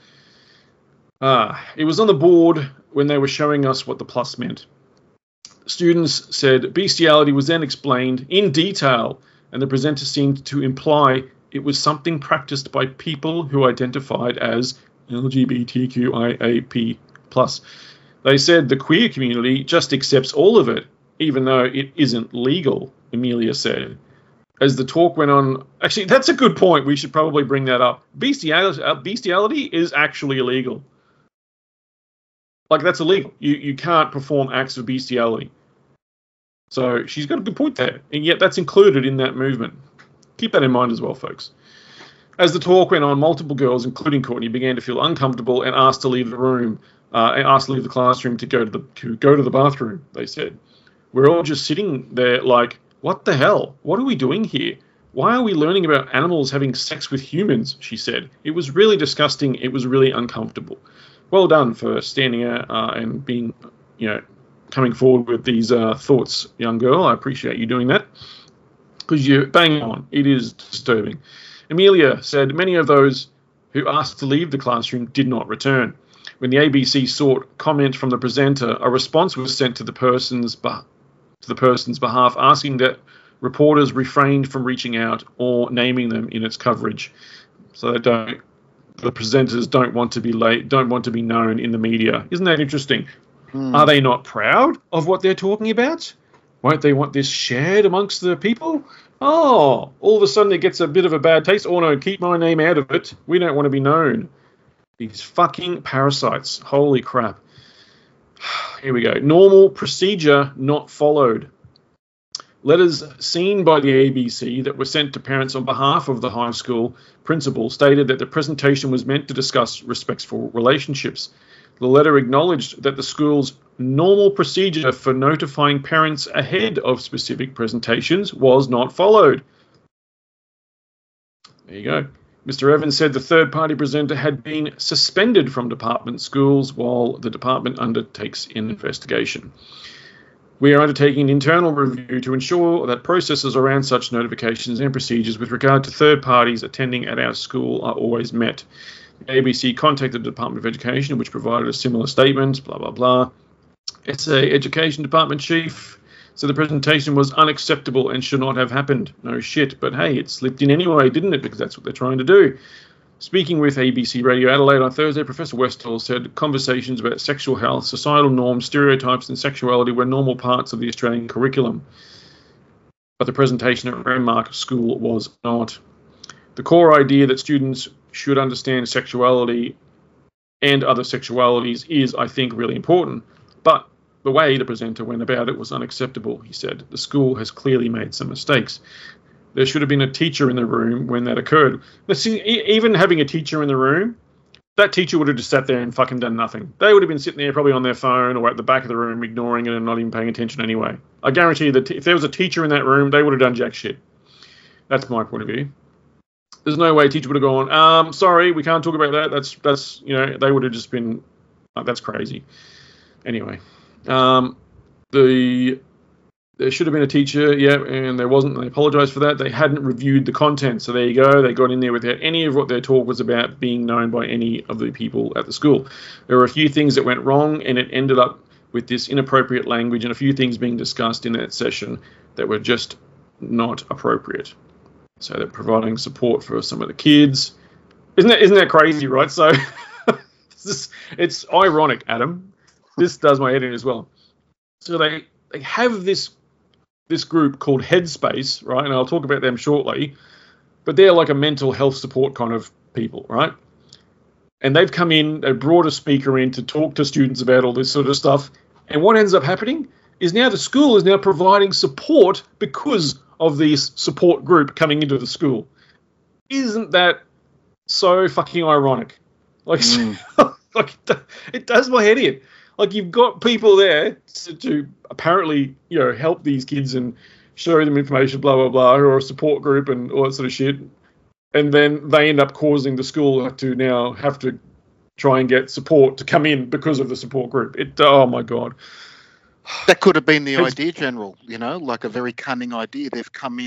Uh, it was on the board when they were showing us what the plus meant. Students said bestiality was then explained in detail, and the presenter seemed to imply it was something practiced by people who identified as L G B T Q I A P plus. They said the queer community just accepts all of it, even though it isn't legal, Amelia said. As the talk went on, actually, that's a good point. We should probably bring that up. Bestiality, uh, bestiality is actually illegal. Like, that's illegal. You you can't perform acts of bestiality. So she's got a good point there. And yet that's included in that movement. Keep that in mind as well, folks. As the talk went on, multiple girls, including Courtney, began to feel uncomfortable and asked to leave the room, uh, and asked to leave the classroom to go to the to go to the bathroom, they said. We're all just sitting there like, what the hell? What are we doing here? Why are we learning about animals having sex with humans? She said. It was really disgusting. It was really uncomfortable. Well done for standing out uh, and being, you know, coming forward with these uh, thoughts, young girl. I appreciate you doing that because you're bang on. It is disturbing. Amelia said many of those who asked to leave the classroom did not return. When the A B C sought comment from the presenter, a response was sent to the person's be- to the person's behalf, asking that reporters refrained from reaching out or naming them in its coverage. So they don't, the presenters don't want to be late, don't want to be known in the media. Isn't that interesting? Hmm. Are they not proud of what they're talking about? Won't they want this shared amongst the people? Oh, all of a sudden it gets a bit of a bad taste. Oh no, keep my name out of it. We don't want to be known. These fucking parasites. Holy crap. Here we go. Normal procedure not followed. Letters seen by the A B C that were sent to parents on behalf of the high school principal stated that the presentation was meant to discuss respectful relationships. The letter acknowledged that the school's normal procedure for notifying parents ahead of specific presentations was not followed. There you go. Mister Evans said the third-party presenter had been suspended from department schools while the department undertakes an investigation. We are undertaking an internal review to ensure that processes around such notifications and procedures with regard to third parties attending at our school are always met. The A B C contacted the Department of Education, which provided a similar statement, blah, blah, blah. S A Education Department Chief said the presentation was unacceptable and should not have happened. No shit, but hey, it slipped in anyway, didn't it? Because that's what they're trying to do. Speaking with A B C Radio Adelaide on Thursday, Professor Westall said conversations about sexual health, societal norms, stereotypes and sexuality were normal parts of the Australian curriculum. But the presentation at Renmark School was not. The core idea that students should understand sexuality and other sexualities is, I think, really important. But the way the presenter went about it was unacceptable, he said. The school has clearly made some mistakes. There should have been a teacher in the room when that occurred. But see, even having a teacher in the room, that teacher would have just sat there and fucking done nothing. They would have been sitting there probably on their phone or at the back of the room ignoring it and not even paying attention anyway. I guarantee you that t- if there was a teacher in that room, they would have done jack shit. That's my point of view. There's no way a teacher would have gone, um, sorry, we can't talk about that. That's, that's you know, they would have just been, oh, that's crazy. Anyway, um, the there should have been a teacher, yeah, and there wasn't. And they apologised for that. They hadn't reviewed the content, so there you go. They got in there without any of what their talk was about being known by any of the people at the school. There were a few things that went wrong, and it ended up with this inappropriate language and a few things being discussed in that session that were just not appropriate. So they're providing support for some of the kids. Isn't that isn't that crazy, right? So this, it's ironic, Adam. This does my head in as well. So they, they have this this group called Headspace, right? And I'll talk about them shortly. But they're like a mental health support kind of people, right? And they've come in, they brought a speaker in to talk to students about all this sort of stuff. And what ends up happening is now the school is now providing support because of this support group coming into the school. Isn't that so fucking ironic? Like, mm. like it does my head in. Like, you've got people there to, to apparently, you know, help these kids and show them information, blah, blah, blah, who are a support group and all that sort of shit. And then they end up causing the school to now have to try and get support to come in because of the support group. It, oh, my God. That could have been the it's, idea, General, you know, like a very cunning idea. They've come in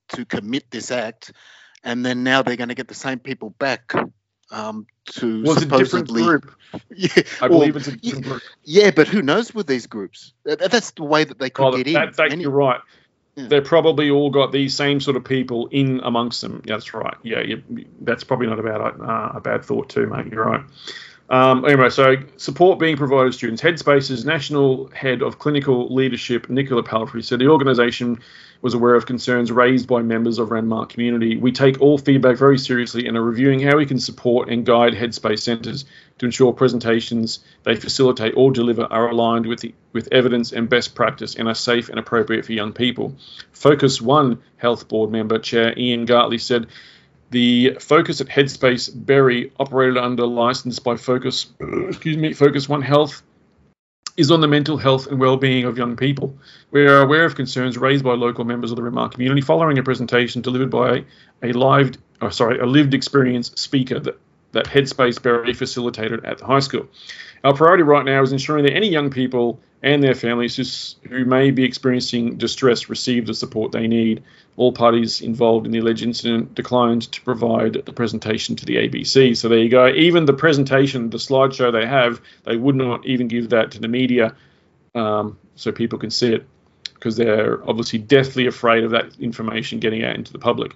to commit this act, and then now they're going to get the same people back um, to was supposedly. a different group. Yeah, I well, believe it's a different yeah, group. Yeah, but who knows with these groups? That, that's the way that they could Well, get that, in. that, Any- you're right. Yeah. They're probably all got these same sort of people in amongst them. Yeah, that's right. Yeah, you, that's probably not a bad, uh, a bad thought too, mate. You're right. Um, anyway, so support being provided to students. Headspace's National Head of Clinical Leadership, Nicola Palfrey, said the organisation was aware of concerns raised by members of Ranmark community. We take all feedback very seriously and are reviewing how we can support and guide Headspace centres to ensure presentations they facilitate or deliver are aligned with the, with evidence and best practice and are safe and appropriate for young people. Focus One Health Board member Chair Ian Gartley said, the Focus at Headspace Berry, operated under license by Focus, excuse me, Focus One Health, is on the mental health and well-being of young people. We are aware of concerns raised by local members of the Ranmark community following a presentation delivered by a live, oh, sorry, a lived experience speaker that, that Headspace Berry facilitated at the high school. Our priority right now is ensuring that any young people and their families who, who may be experiencing distress receive the support they need. All parties involved in the alleged incident declined to provide the presentation to the A B C. So there you go. Even the presentation, the slideshow they have, they would not even give that to the media um, so people can see it, because they're obviously deathly afraid of that information getting out into the public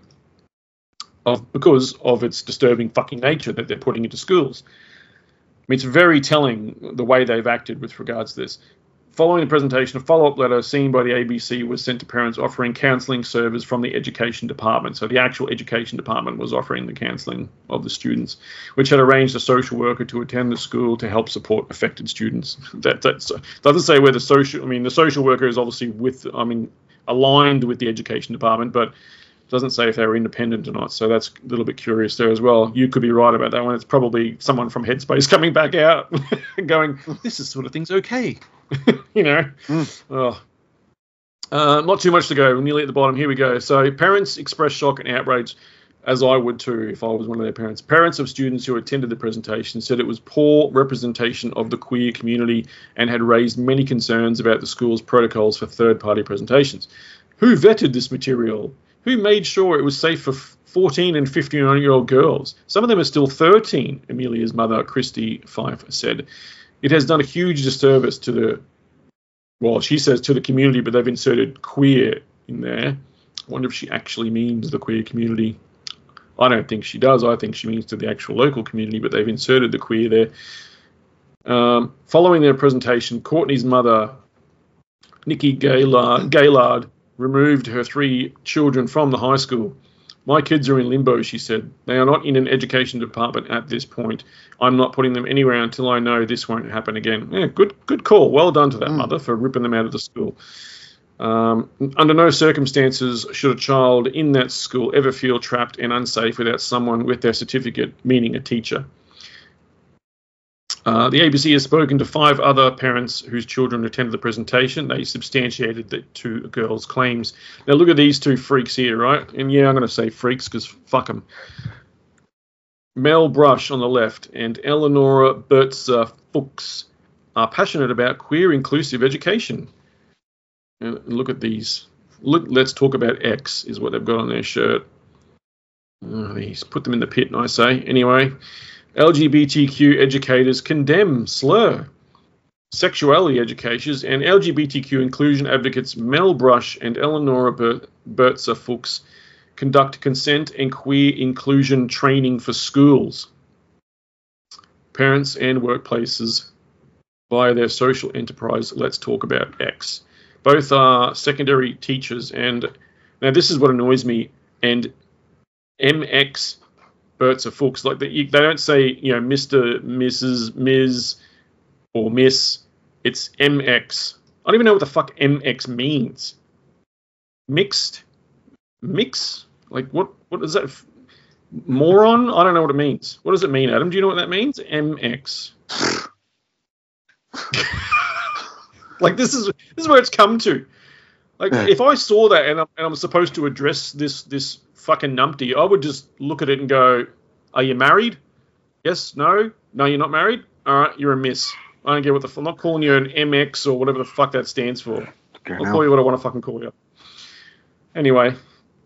of, because of its disturbing fucking nature that they're putting into schools. I mean, it's very telling the way they've acted with regards to this. Following the presentation, a follow-up letter seen by the A B C was sent to parents offering counselling services from the education department. So the actual education department was offering the counselling of the students, which had arranged a social worker to attend the school to help support affected students. That that's, doesn't say where the social. I mean, the social worker is obviously with. I mean, aligned with the education department, but doesn't say if they were independent or not. So that's a little bit curious there as well. You could be right about that one. It's probably someone from Headspace coming back out and going, this is sort of thing's okay. you know. Mm. Oh. Uh, not too much to go. We're nearly at the bottom. Here we go. So parents expressed shock and outrage, as I would too if I was one of their parents. Parents of students who attended the presentation said it was poor representation of the queer community and had raised many concerns about the school's protocols for third-party presentations. Who vetted this material? Who made sure it was safe for fourteen and fifteen-year-old girls? Some of them are still thirteen, Amelia's mother, Christy Fife, said. It has done a huge disservice to the, well, she says to the community, but they've inserted queer in there. I wonder if she actually means the queer community. I don't think she does. I think she means to the actual local community, but they've inserted the queer there. Um, following their presentation, Courtney's mother, Nikki Gaylard, Gaylard, removed her three children from the high school. My kids are in limbo, she said. They are not in an education department at this point. I'm not putting them anywhere until I know this won't happen again. Yeah, good good call. Well done to that mm. mother for ripping them out of the school. Um, under no circumstances should a child in that school ever feel trapped and unsafe without someone with their certificate, meaning a teacher. Uh, the A B C has spoken to five other parents whose children attended the presentation. They substantiated the two girls' claims. Now, look at these two freaks here, right? And, yeah, I'm going to say freaks because fuck them. Mel Brush on the left and Eleonora Bertza Fuchs are passionate about queer inclusive education. And look at these. Look, let's talk about X is what they've got on their shirt. Oh, these put them in the pit, I say. Anyway, L G B T Q educators condemn slur. Sexuality educators and L G B T Q inclusion advocates Mel Brush and Eleonora Ber- Bertza Fuchs conduct consent and queer inclusion training for schools, parents and workplaces via their social enterprise Let's Talk About X. Both are secondary teachers, and now this is what annoys me, and M X Bertza Fuchs, like they, they don't say, you know, Mister, Missus, Miz or Miss, it's M X. I don't even know what the fuck M X means. Mixed? Mix? Like, what? What is that? Moron? I don't know what it means. What does it mean, Adam? Do you know what that means? M X. Like, this is this is where it's come to. Like, yeah. If I saw that and I'm, and I'm supposed to address this this fucking numpty, I would just look at it and go, are you married? Yes, no? No, you're not married? All right, you're a miss. I don't get what the... I'm not calling you an M X or whatever the fuck that stands for. Okay, I'll no. call you what I want to fucking call you. Anyway,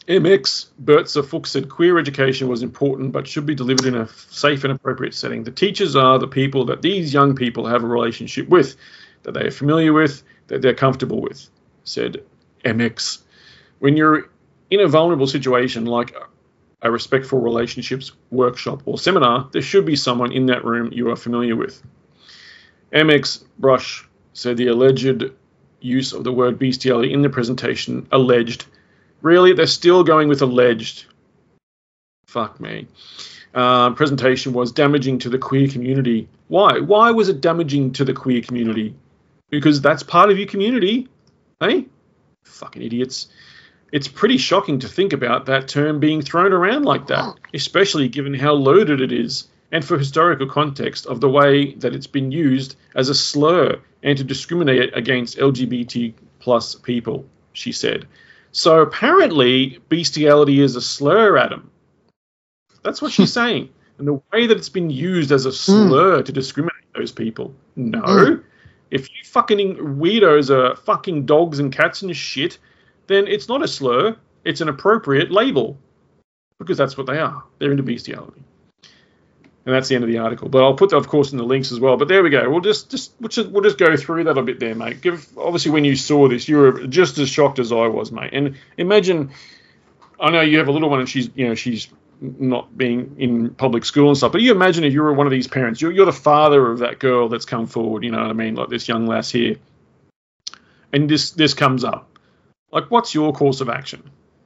M X, Bertza Fuchs said queer education was important but should be delivered in a safe and appropriate setting. The teachers are the people that these young people have a relationship with, that they are familiar with, that they're comfortable with, said M X. When you're in a vulnerable situation like a respectful relationships workshop or seminar, there should be someone in that room you are familiar with. M X Brush said the alleged use of the word bestiality in the presentation, alleged. Really? They're still going with alleged. Fuck me. Uh, presentation was damaging to the queer community. Why? Why was it damaging to the queer community? Because that's part of your community. Hey? Fucking idiots. It's pretty shocking to think about that term being thrown around like that, especially given how loaded it is, and for historical context of the way that it's been used as a slur and to discriminate against L G B T plus people, she said. So apparently bestiality is a slur, Adam. That's what she's saying. And the way that it's been used as a slur mm. to discriminate those people. No. Mm. If you fucking weirdos are fucking dogs and cats and shit, then it's not a slur. It's an appropriate label. Because that's what they are. They're into bestiality. And that's the end of the article. But I'll put that, of course, in the links as well. But there we go. We'll just, just we'll just we'll just go through that a bit there, mate. Give obviously when you saw this, you were just as shocked as I was, mate. And imagine, I know you have a little one, and she's you know she's not being in public school and stuff. But you imagine if you were one of these parents, you're, you're the father of that girl that's come forward. You know what I mean? Like this young lass here, and this this comes up. Like, what's your course of action?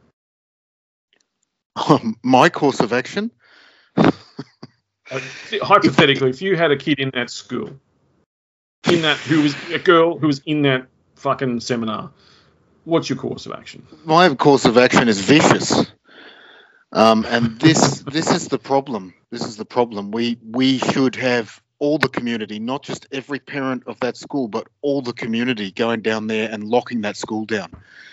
Um, my course of action. Like, hypothetically, if you had a kid in that school, in that who was a girl who was in that fucking seminar, what's your course of action? My course of action is vicious, um, and this this is the problem. This is the problem. We we should have all the community, not just every parent of that school, but all the community going down there and locking that school down.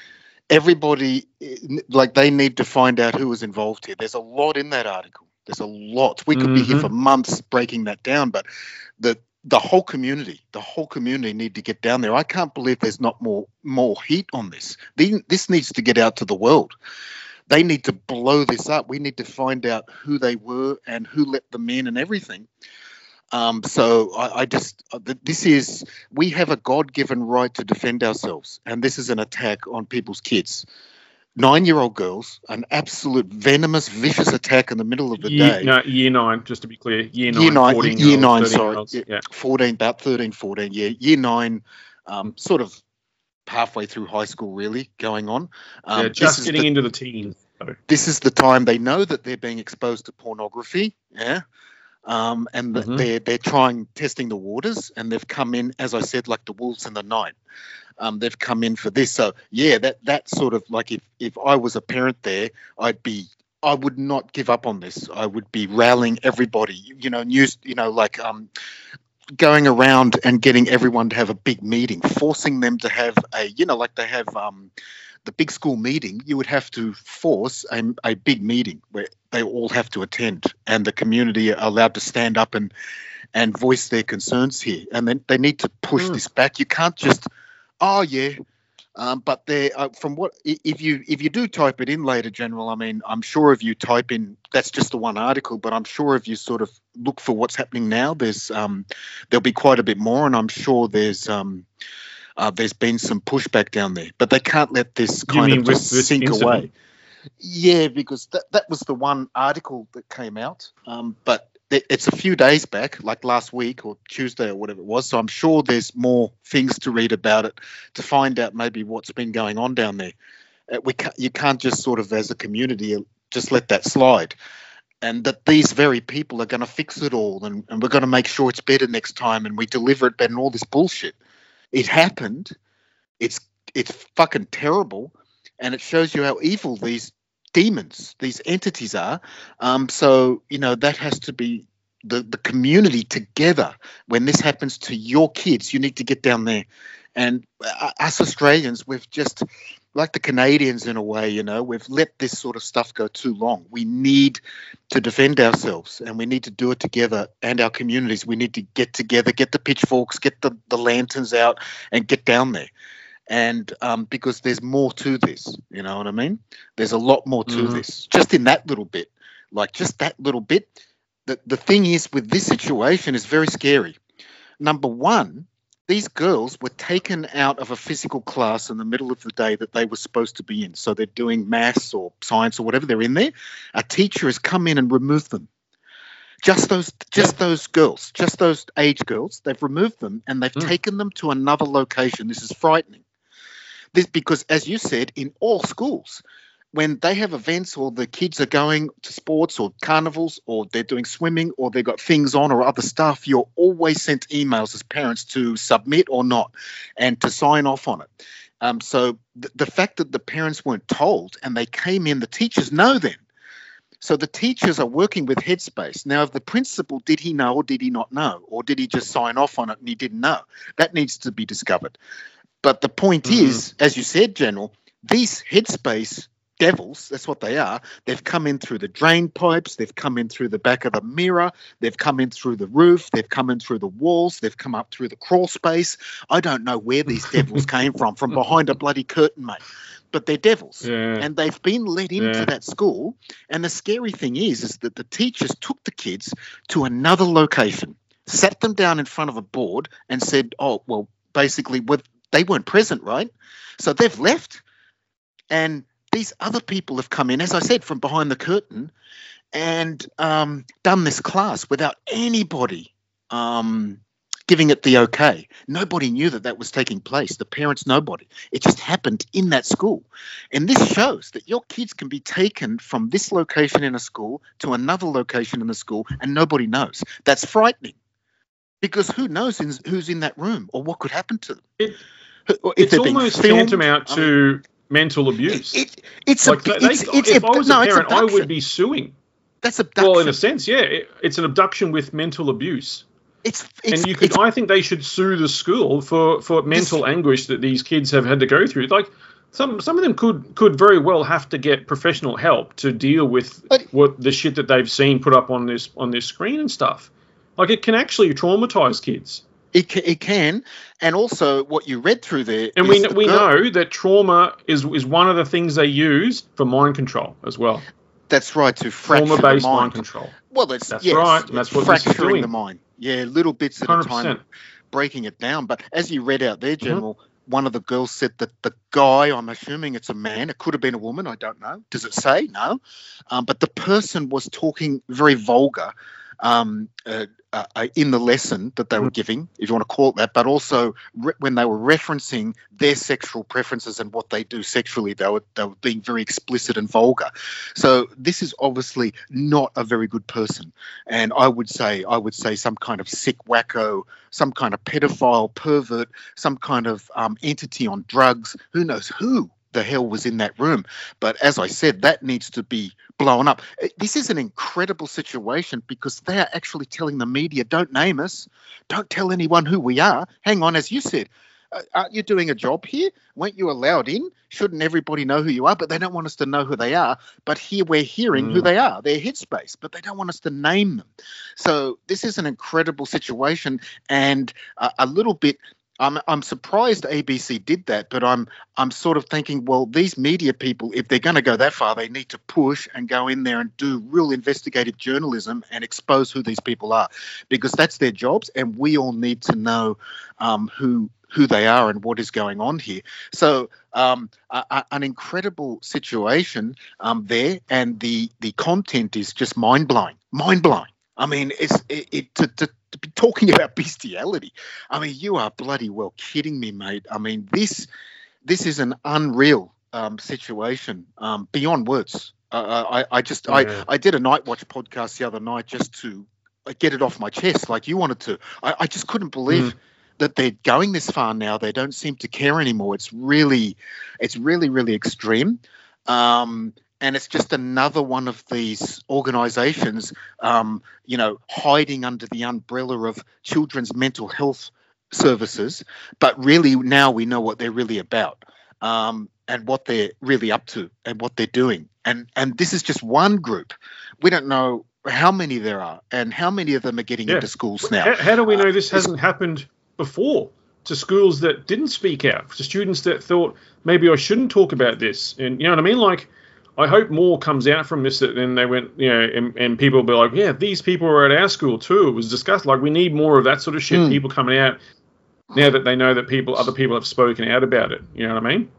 Everybody, like, they need to find out who was involved here. There's a lot in that article. There's a lot. We could mm-hmm. be here for months breaking that down, but the the whole community, the whole community need to get down there. I can't believe there's not more more heat on this. The, this needs to get out to the world. They need to blow this up. We need to find out who they were and who let them in and everything. Um, so I, I just, this is, we have a God-given right to defend ourselves, and this is an attack on people's kids. Nine-year-old girls, an absolute venomous, vicious attack in the middle of the year, day. No, year nine, just to be clear. Year nine, year nine, fourteen year nine sorry. Yeah. fourteen, about thirteen, fourteen, yeah. Year nine, um, sort of halfway through high school, really, going on. Um, yeah, just getting the, into the teens. So. This is the time they know that they're being exposed to pornography, yeah. Um, and mm-hmm. they're, they're trying, testing the waters, and they've come in, as I said, like the wolves in the night. Um, they've come in for this. So, yeah, that that sort of, like, if, if I was a parent there, I'd be, I would not give up on this. I would be rallying everybody, you know, news, you know, like um, going around and getting everyone to have a big meeting, forcing them to have a, you know, like they have um, the big school meeting. You would have to force a, a big meeting where they all have to attend, and the community are allowed to stand up and, and voice their concerns here. And then they need to push mm. this back. You can't just, oh yeah, um, but there. Uh, from what if you if you do type it in later, General? I mean, I'm sure if you type in, that's just the one article, but I'm sure if you sort of look for what's happening now, there's um, there'll be quite a bit more, and I'm sure there's um, uh, there's been some pushback down there. But they can't let this kind of just sink away. Yeah, because that that was the one article that came out, um, but. It's a few days back, like last week or Tuesday or whatever it was. So I'm sure there's more things to read about it to find out maybe what's been going on down there. Uh, we can't, you can't just sort of, as a community, just let that slide. And that these very people are going to fix it all, and, and we're going to make sure it's better next time, and we deliver it better, and all this bullshit. It happened. It's it's fucking terrible, and it shows you how evil these demons, these entities are. Um, so, you know, that has to be the, the community together. When this happens to your kids, you need to get down there. And uh, us Australians, we've just, like the Canadians in a way, you know, we've let this sort of stuff go too long. We need to defend ourselves, and we need to do it together, and our communities. We need to get together, get the pitchforks, get the, the lanterns out, and get down there. And um, because there's more to this, you know what I mean? There's a lot more to Mhm. this, just in that little bit, like just that little bit. The, the thing is with this situation is very scary. Number one, these girls were taken out of a physical class in the middle of the day that they were supposed to be in. So they're doing maths or science or whatever, they're in there. A teacher has come in and removed them. Just those, just Yep. those girls, just those age girls. They've removed them and they've Mm. taken them to another location. This is frightening. This because, as you said, in all schools, when they have events or the kids are going to sports or carnivals or they're doing swimming or they've got things on or other stuff, you're always sent emails as parents to submit or not and to sign off on it. Um, so th- the fact that the parents weren't told and they came in, the teachers know then. So the teachers are working with Headspace. Now, if the principal, did he know or did he not know? Or did he just sign off on it and he didn't know? That needs to be discovered. But the point Mhm. is, as you said, General, these Headspace devils, that's what they are, they've come in through the drain pipes, they've come in through the back of the mirror, they've come in through the roof, they've come in through the walls, they've come up through the crawl space. I don't know where these devils came from, from behind a bloody curtain, mate. But they're devils. Yeah. And they've been let into Yeah. that school. And the scary thing is, is that the teachers took the kids to another location, sat them down in front of a board and said, oh, well, basically, with they weren't present, right? So they've left. And these other people have come in, as I said, from behind the curtain and um, done this class without anybody um, giving it the okay. Nobody knew that that was taking place. The parents, nobody. It just happened in that school. And this shows that your kids can be taken from this location in a school to another location in a school and nobody knows. That's frightening because who knows in, who's in that room or what could happen to them. It, Or if it's they're being almost filmed. tantamount I to mean, mental abuse. It, it, it's like a, they, it's, they, it's if a, I was no, a it's parent, I abduction. would be suing. That's abduction. Well, in a sense, yeah, it, it's an abduction with mental abuse. It's, it's, And you could, it's, I think they should sue the school for, for mental anguish that these kids have had to go through. Like some some of them could could very well have to get professional help to deal with But- what the shit that they've seen put up on this on this screen and stuff. Like it can actually traumatize kids. it, ca- it can. And also what you read through there. And is we the we girl- know that trauma is is one of the things they use for mind control as well. That's right, to fracture the Trauma-based mind. mind control. Well, it's, That's yes, right, and that's it's what this is fracturing doing. the mind. Yeah, little bits at one a hundred time, percent. breaking it down. But as you read out there, Mm-hmm. General, one of the girls said that the guy, I'm assuming it's a man, it could have been a woman, I don't know. Does it say? No. Um, but the person was talking very vulgar um, uh, uh, in the lesson that they were giving, if you want to call it that, but also re- when they were referencing their sexual preferences and what they do sexually, they were, they were being very explicit and vulgar. So this is obviously not a very good person. And I would say, I would say some kind of sick wacko, some kind of pedophile pervert, some kind of um, entity on drugs, who knows who the hell was in that room. But as I said, that needs to be blown up. This is an incredible situation because they are actually telling the media, don't name us, don't tell anyone who we are. Hang on, as you said, uh, aren't you doing a job here? Weren't you allowed in? Shouldn't everybody know who you are? But they don't want us to know who they are. But here we're hearing Mm. who they are. They're Headspace, but they don't want us to name them. So this is an incredible situation and uh, a little bit I'm I'm surprised A B C did that, but I'm I'm sort of thinking, well, these media people, if they're going to go that far, they need to push and go in there and do real investigative journalism and expose who these people are, because that's their jobs, and we all need to know um, who who they are and what is going on here. So um, a, a, an incredible situation um, there, and the the content is just mind blowing, mind blowing. I mean, it's it, it to, to to be talking about bestiality. I mean, you are bloody well kidding me, mate. I mean, this this is an unreal um, situation um, beyond words. Uh, I I just Yeah. I I did a Night Watch podcast the other night just to get it off my chest, like you wanted to. I, I just couldn't believe. Mm. That they're going this far now. They don't seem to care anymore. It's really, it's really, really extreme. Um, and it's just another one of these organizations, um, you know, hiding under the umbrella of children's mental health services. But really now we know what they're really about, um, and what they're really up to and what they're doing. And, and this is just one group. We don't know how many there are and how many of them are getting Yeah. into schools now. How, how do we know Uh, this hasn't happened before? to schools that didn't speak out, to students that thought maybe I shouldn't talk about this, and you know what I mean. Like, I hope more comes out from this. That then they went, you know, and, and people will be like, yeah, these people were at our school too. It was discussed. Like, we need more of that sort of shit. Mm. People coming out now that they know that people, other people have spoken out about it. You know what I mean?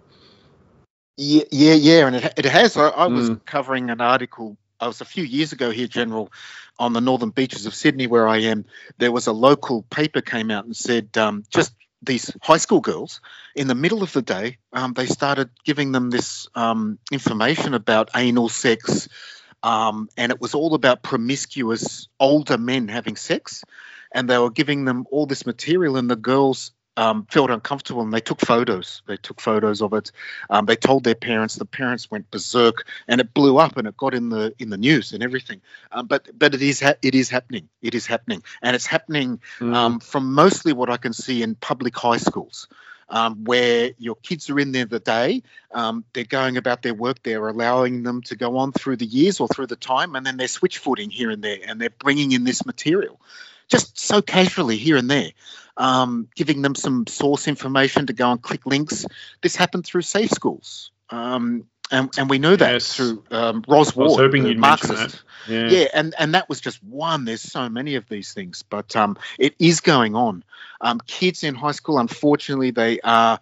Yeah, yeah, yeah, and it, it has. I, I was mm. covering an article. I was a few years ago here, General, on the northern beaches of Sydney, where I am. There was a local paper came out and said um, just these high school girls, in the middle of the day, um, they started giving them this um, information about anal sex, um, and it was all about promiscuous older men having sex, and they were giving them all this material, and the girls Um, felt uncomfortable, and they took photos. They took photos of it. Um, they told their parents. The parents went berserk, and it blew up, and it got in the in the news and everything. Um, but but it is ha- it is happening. It is happening, and it's happening mm. um, from mostly what I can see in public high schools, um, where your kids are in there the day. Um, they're going about their work. They're allowing them to go on through the years or through the time, and then they're switch footing here and there, and they're bringing in this material just so casually here and there. Um, giving them some source information to go and click links. This happened through safe schools, um, and, and we know that yes. through um, Ros Ward, I was hoping the you'd Marxist. mention that. Yeah. yeah, and, and that was just one. There's so many of these things, but um, it is going on. Um, kids in high school, unfortunately, they are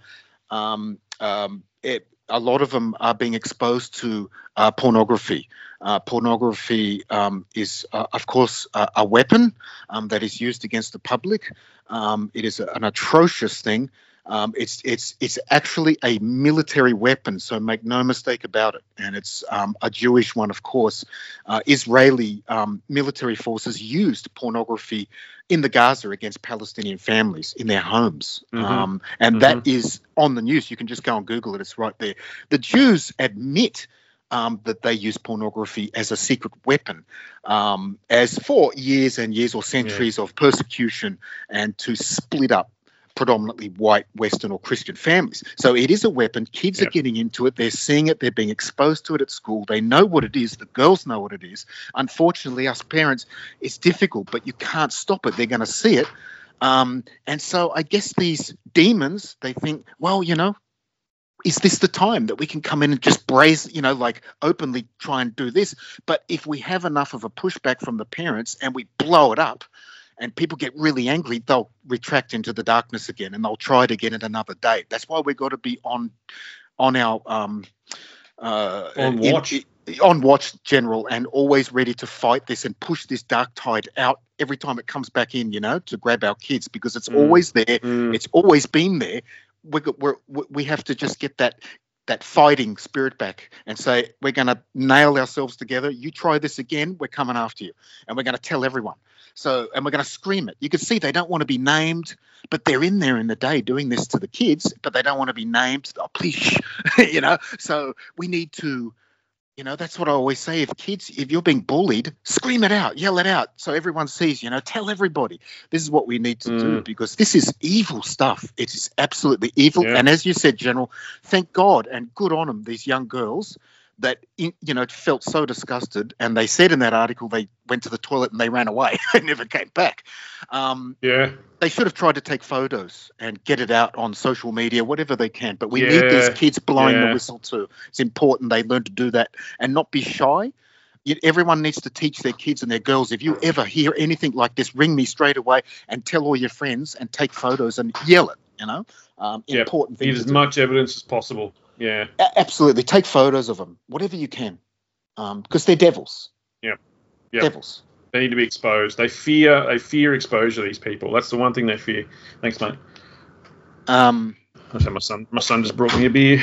um, um, it, a lot of them are being exposed to uh, pornography. Uh, pornography um, is, uh, of course, uh, a weapon um, that is used against the public. Um, it is a, an atrocious thing. Um, it's it's it's actually a military weapon, so make no mistake about it. And it's um, a Jewish one, of course. Uh, Israeli um, military forces used pornography in the Gaza against Palestinian families in their homes. Mm-hmm. Um, and mm-hmm. that is on the news. You can just go and Google it. It's right there. The Jews admit Um, that they use pornography as a secret weapon, um, as for years and years or centuries yeah. of persecution and to split up predominantly white, Western or Christian families. So it is a weapon. Kids yep. are getting into it. They're seeing it. They're being exposed to it at school. They know what it is. The girls know what it is. Unfortunately, us parents, it's difficult, but you can't stop it. They're going to see it. Um, and so I guess these demons, they think, well, you know, is this the time that we can come in and just braze, you know, like openly try and do this? But if we have enough of a pushback from the parents and we blow it up and people get really angry, they'll retract into the darkness again and they'll try it again at another date. That's why we've got to be on on our um, uh, on watch, in, in, on watch, General, and always ready to fight this and push this dark tide out every time it comes back in, you know, to grab our kids, because it's mm. always there. Mm. It's always been there. We we're, we have to just get that that fighting spirit back and say, we're going to nail ourselves together. You try this again, we're coming after you, and we're going to tell everyone. So, and we're going to scream it. You can see they don't want to be named, but they're in there in the day doing this to the kids, but they don't want to be named. Oh, please, you know. So we need to. You know, that's what I always say. If kids, if you're being bullied, scream it out, yell it out so everyone sees, you know, tell everybody. This is what we need to mm. do, because this is evil stuff. It is absolutely evil. Yeah. And as you said, General, thank God and good on them, these young girls that, you know, felt so disgusted. And they said in that article they went to the toilet and they ran away and never came back. Um, yeah. They should have tried to take photos and get it out on social media, whatever they can. But we yeah. need these kids blowing yeah. the whistle too. It's important they learn to do that and not be shy. Everyone needs to teach their kids and their girls, if you ever hear anything like this, ring me straight away and tell all your friends and take photos and yell it, you know. Um, yep. Important things. Need as much evidence as possible. Yeah. A- absolutely. Take photos of them, whatever you can, because um, they're devils. Yeah. Yep. Devils. They need to be exposed. They fear. They fear exposure. These people. That's the one thing they fear. Thanks, mate. Um. I said my son. My son just brought me a beer.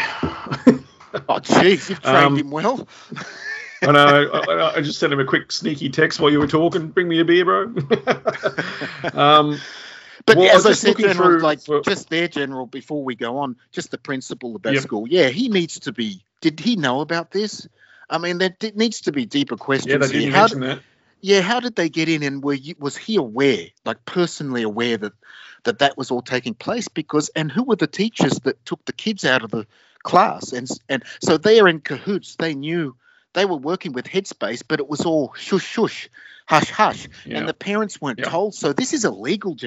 Oh, jeez, you've trained um, him well. I know. I, I just sent him a quick sneaky text while you were talking. Bring me a beer, bro. um. But well, as I said, General, like for, just there, General, before we go on, just the principal of that yep. school. Yeah, he needs to be. Did he know about this? I mean, there d- needs to be deeper questions. Yeah, they didn't here. mention how that. Yeah, how did they get in, and were you, was he aware, like personally aware that, that that was all taking place? Because and who were the teachers that took the kids out of the class? And and so they are in cahoots. They knew they were working with Headspace, but it was all shush shush, hush hush, yeah. and the parents weren't yeah. told. So this is illegal, General.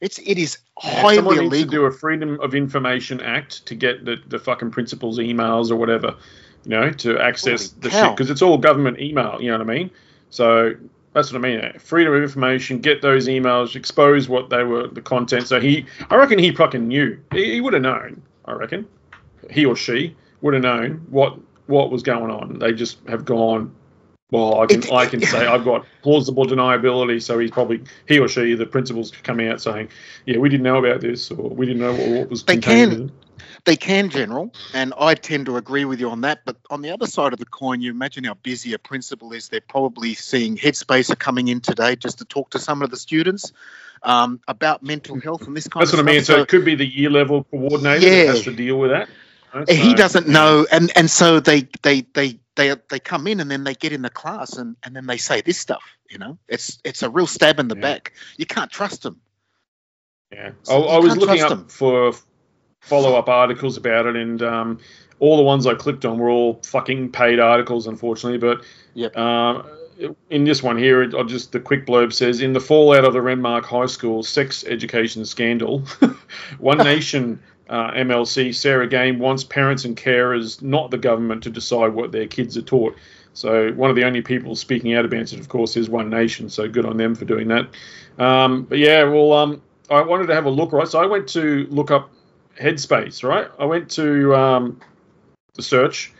It's it is Yeah, highly someone illegal. needs to do a Freedom of Information Act to get the, the fucking principal's emails or whatever, you know, to access Holy the cow. shit, because it's all government email, you know what I mean? So that's what I mean. Freedom of Information, get those emails, expose what they were, the content. So he, I reckon he fucking knew. He, he would have known, I reckon. He or she would have known what what was going on. They just have gone, well, I can It- I can say I've got plausible deniability, so he's probably, he or she, the principal's coming out saying, yeah, we didn't know about this, or we didn't know what, what was They contained can. in it. They can, General, and I tend to agree with you on that. But on the other side of the coin, you imagine how busy a principal is. They're probably seeing Headspace are coming in today just to talk to some of the students um, about mental health and this kind That's of what I mean. stuff. So, it could be the year level coordinator Yeah. that has to deal with that. you know, he so, doesn't yeah. know, and and so they they they they they come in and then they get in the class and and then they say this stuff. You know, it's it's a real stab in the Yeah. back. You can't trust them. Yeah, So I, I you was can't looking trust up them. for follow-up articles about it, and um, all the ones I clicked on were all fucking paid articles, unfortunately. But Yep. um, in this one here, it, I'll just the quick blurb says, in the fallout of the Renmark High School sex education scandal, One Nation uh, M L C Sarah Game wants parents and carers, not the government, to decide what their kids are taught. So one of the only people speaking out against it, of course, is One Nation. So good on them for doing that. Um, but yeah, well, um, I wanted to have a look, right? So I went to look up Headspace, right? I went to um, the search.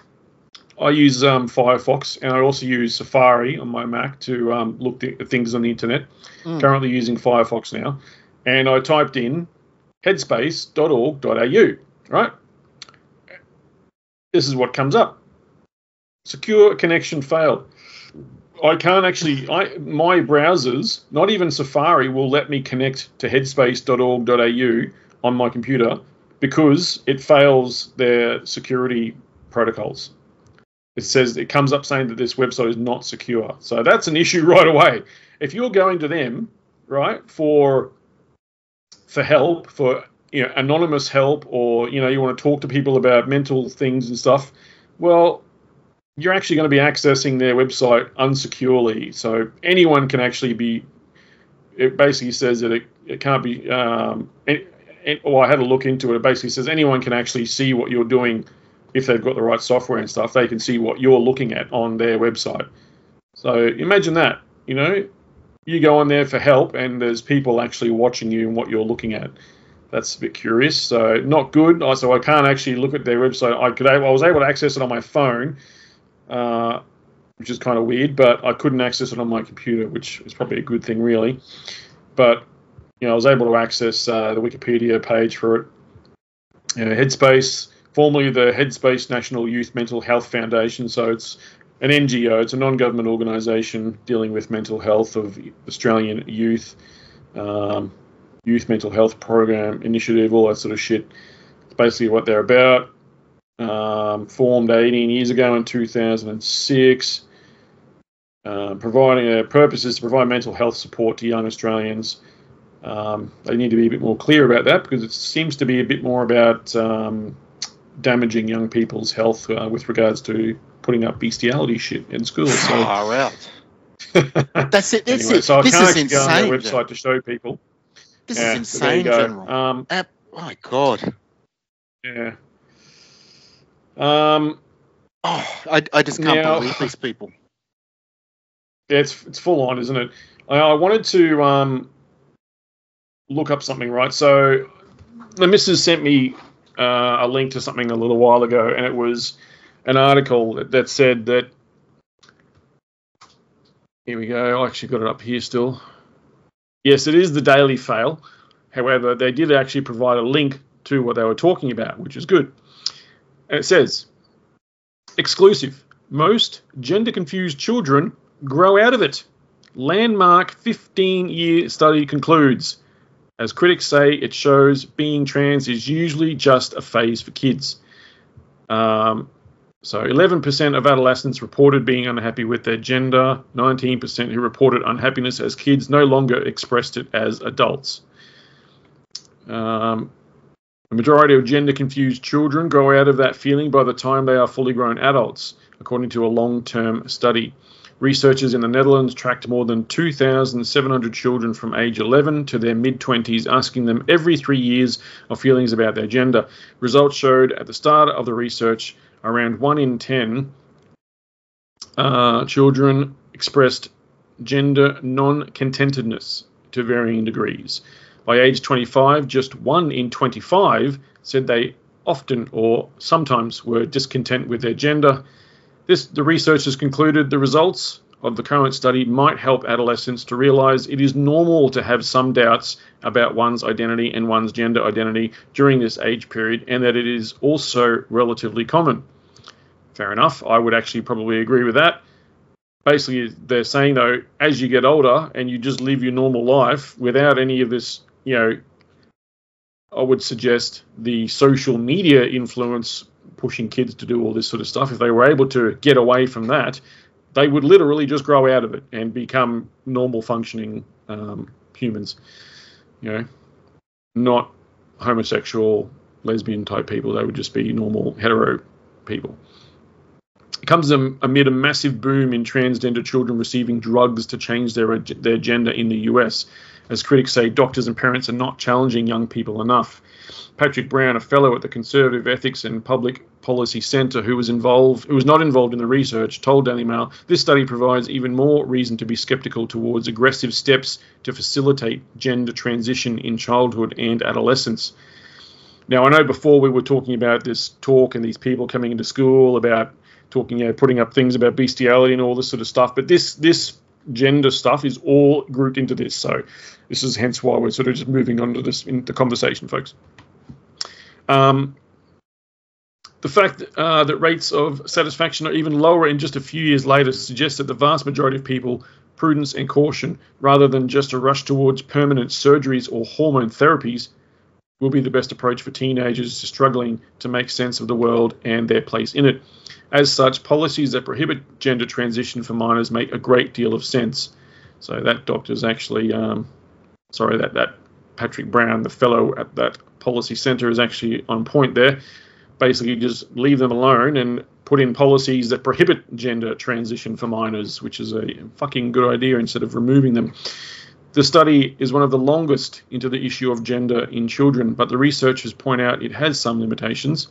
I use um, Firefox, and I also use Safari on my Mac to um, look at things on the internet. Mm. Currently using Firefox now. And I typed in headspace dot org dot a u, right? This is what comes up. Secure connection failed. I can't actually, I, my browsers, not even Safari, will let me connect to headspace dot org dot a u on my computer because it fails their security protocols. It says, it comes up saying that this website is not secure. So that's an issue right away. If you're going to them, right, for for help, for you know, anonymous help, or you know, you want to talk to people about mental things and stuff, well, you're actually going to be accessing their website unsecurely. So anyone can actually be, it basically says that it, it can't be, um, it, it, well, I had a look into it. It basically says anyone can actually see what you're doing if they've got the right software and stuff. They can see what you're looking at on their website. So imagine that, you know, you go on there for help and there's people actually watching you and what you're looking at. That's a bit curious. So not good. So I can't actually look at their website. I could, I was able to access it on my phone, uh, which is kind of weird, but I couldn't access it on my computer, which is probably a good thing, really. But you know, I was able to access uh, the Wikipedia page for it. You know, Headspace, formerly the Headspace National Youth Mental Health Foundation. So it's an N G O. It's a non-government organisation dealing with mental health of Australian youth, um, youth mental health program initiative, all that sort of shit. It's basically what they're about. Um, formed eighteen years ago in two thousand six. Uh, providing a purpose is to provide mental health support to young Australians. Um, they need to be a bit more clear about that because it seems to be a bit more about um, damaging young people's health uh, with regards to putting up bestiality shit in schools. So, Far out. That's it. That's anyway, it. so I This can't is actually go on their insane. website General. to show people. This Yeah, is but there you insane, go. General. Um, Ab- my God. yeah. Um, Oh, I, I just can't Now- believe these people. Yeah, it's it's full on, isn't it? I, I wanted to um, look up something, right? So the missus sent me uh, a link to something a little while ago, and it was an article that, that said that. Here we go. I actually got it up here still. Yes, it is the Daily Fail. However, they did actually provide a link to what they were talking about, which is good. And it says, exclusive. Most gender-confused children grow out of it. Landmark fifteen-year study concludes. As critics say, it shows being trans is usually just a phase for kids. Um, so eleven percent of adolescents reported being unhappy with their gender. nineteen percent who reported unhappiness as kids no longer expressed it as adults. Um, the majority of gender-confused children grow out of that feeling by the time they are fully grown adults, according to a long-term study. Researchers in the Netherlands tracked more than two thousand seven hundred children from age eleven to their mid-twenties, asking them every three years of feelings about their gender. Results showed at the start of the research around one in ten uh, children expressed gender non-contentedness to varying degrees. By age twenty-five, just one in twenty-five said they often or sometimes were discontent with their gender. This, the researchers concluded the results of the current study might help adolescents to realise it is normal to have some doubts about one's identity and one's gender identity during this age period, and that it is also relatively common. Fair enough. I would actually probably agree with that. Basically, they're saying, though, as you get older and you just live your normal life without any of this, you know, I would suggest the social media influence pushing kids to do all this sort of stuff, if they were able to get away from that, they would literally just grow out of it and become normal functioning um, humans, you know, not homosexual, lesbian type people. They would just be normal hetero people. It comes amid a massive boom in transgender children receiving drugs to change their their gender in the U S, as critics say doctors and parents are not challenging young people enough. Patrick Brown, a fellow at the Conservative Ethics and Public Policy Centre who was involved, who was not involved in the research, told Daily Mail, this study provides even more reason to be sceptical towards aggressive steps to facilitate gender transition in childhood and adolescence. Now, I know before we were talking about this talk and these people coming into school about talking, you know, putting up things about bestiality and all this sort of stuff, but this this gender stuff is all grouped into this. So this is hence why we're sort of just moving on to this in the conversation, folks. Um, the fact uh, that rates of satisfaction are even lower in just a few years later suggests that the vast majority of people, prudence and caution, rather than just a rush towards permanent surgeries or hormone therapies, will be the best approach for teenagers struggling to make sense of the world and their place in it. As such, policies that prohibit gender transition for minors make a great deal of sense. So that doctor's actually, um, sorry, that, that Patrick Brown, the fellow at that policy centre, is actually on point there. Basically, just leave them alone and put in policies that prohibit gender transition for minors, which is a fucking good idea, instead of removing them. The study is one of the longest into the issue of gender in children, but the researchers point out it has some limitations.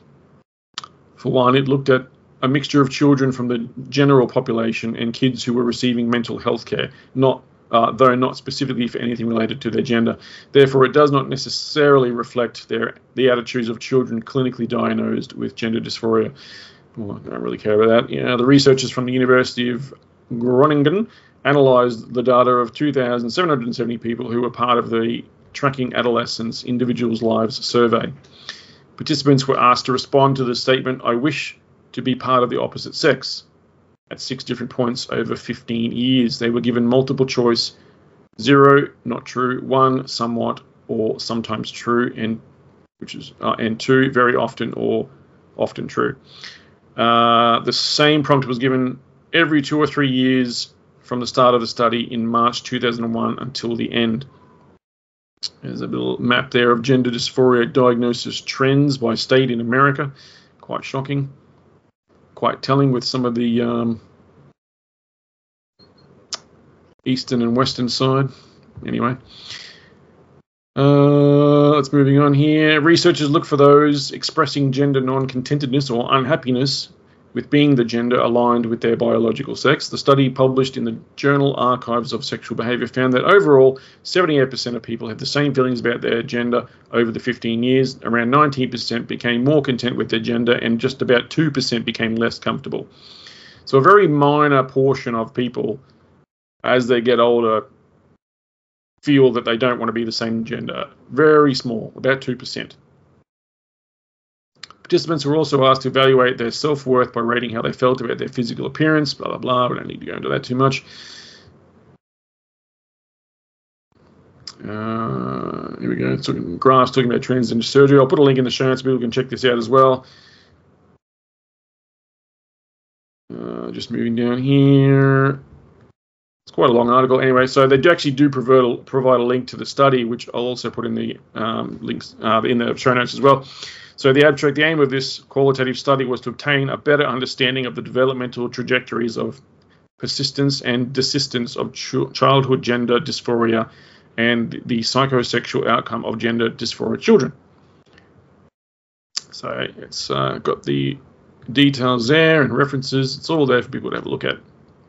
For one, it looked at a mixture of children from the general population and kids who were receiving mental health care, not, uh, though not specifically for anything related to their gender. Therefore, it does not necessarily reflect their the attitudes of children clinically diagnosed with gender dysphoria. Well, I don't really care about that. You know, the researchers from the University of Groningen analysed the data of two thousand seven hundred seventy people who were part of the Tracking Adolescents Individuals' Lives survey. Participants were asked to respond to the statement, "I wish to be part of the opposite sex," at six different points over fifteen years. They were given multiple choice: zero, not true; one, somewhat or sometimes true; and which is uh, and two, very often or often true. Uh, the same prompt was given every two or three years from the start of the study in March two thousand one until the end. There's a little map there of gender dysphoria diagnosis trends by state in America. Quite shocking. Quite telling with some of the um, eastern and western side. Anyway. Uh, let's moving on here. Researchers look for those expressing gender non-contentedness or unhappiness with being the gender aligned with their biological sex. The study published in the journal Archives of Sexual Behaviour found that overall seventy-eight percent of people had the same feelings about their gender over the fifteen years. Around nineteen percent became more content with their gender, and just about two percent became less comfortable. So a very minor portion of people, as they get older, feel that they don't want to be the same gender. Very small, about two percent. Participants were also asked to evaluate their self-worth by rating how they felt about their physical appearance, blah, blah, blah. We don't need to go into that too much. Uh, here we go. It's talking, graphs talking about transgender surgery. I'll put a link in the show notes so people can check this out as well. Uh, just moving down here. It's quite a long article. Anyway, so they actually do provide, provide a link to the study, which I'll also put in the um, links uh, in the show notes as well. So the abstract, the aim of this qualitative study was to obtain a better understanding of the developmental trajectories of persistence and desistance of ch- childhood gender dysphoria and the psychosexual outcome of gender dysphoria children. So it's uh, got the details there and references. It's all there for people to have a look at.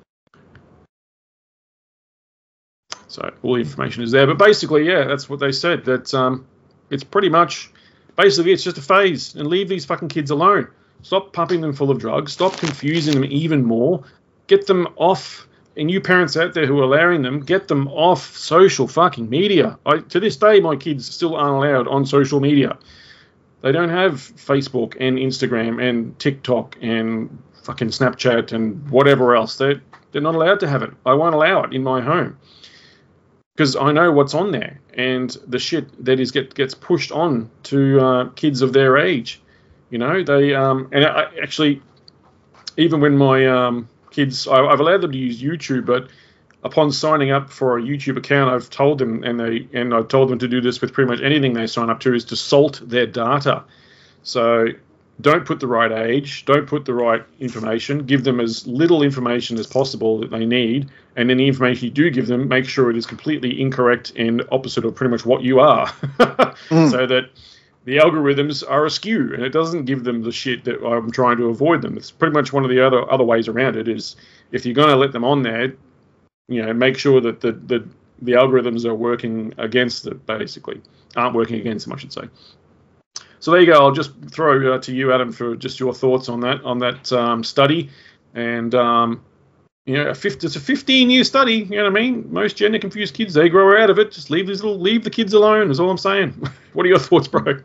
So all the information is there. But basically, yeah, that's what they said. That um, it's pretty much, basically, it's just a phase. And leave these fucking kids alone. Stop pumping them full of drugs. Stop confusing them even more. Get them off. And you parents out there who are allowing them, get them off social fucking media. I, to this day, my kids still aren't allowed on social media. They don't have Facebook and Instagram and TikTok and fucking Snapchat and whatever else. They're, they're not allowed to have it. I won't allow it in my home. Because I know what's on there, and the shit that is get gets pushed on to uh, kids of their age. You know, they um, and I, actually, even when my um, kids, I, I've allowed them to use YouTube, but upon signing up for a YouTube account, I've told them, and they and I've told them to do this with pretty much anything they sign up to, is to salt their data. So don't put the right age, don't put the right information, give them as little information as possible that they need, and then the information you do give them, make sure it is completely incorrect and opposite of pretty much what you are, mm. so that the algorithms are askew, and it doesn't give them the shit that I'm trying to avoid them. It's pretty much one of the other other ways around it is, if you're going to let them on there, you know, make sure that the, the, the algorithms are working against it, basically, aren't working against them, I should say. So there you go. I'll just throw uh, to you, Adam, for just your thoughts on that on that um, study. And um, you know, a fifty, it's a fifteen-year study. You know what I mean? Most gender-confused kids, they grow out of it. Just leave these little, leave the kids alone. Is all I'm saying. What are your thoughts, bro?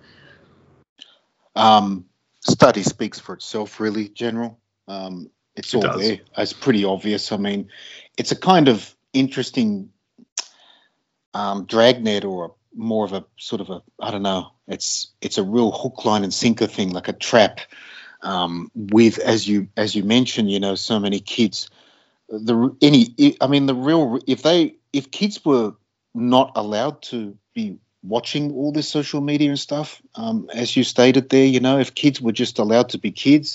Um, study speaks for itself, really, General. Um, it's it all does. there. It's pretty obvious. I mean, it's a kind of interesting um, dragnet, or a more of a sort of a, I don't know, it's it's a real hook, line and sinker thing, like a trap um, with, as you as you mentioned, you know, so many kids. The any, I mean, the real, if they, if kids were not allowed to be watching all this social media and stuff, um, as you stated there, you know, if kids were just allowed to be kids,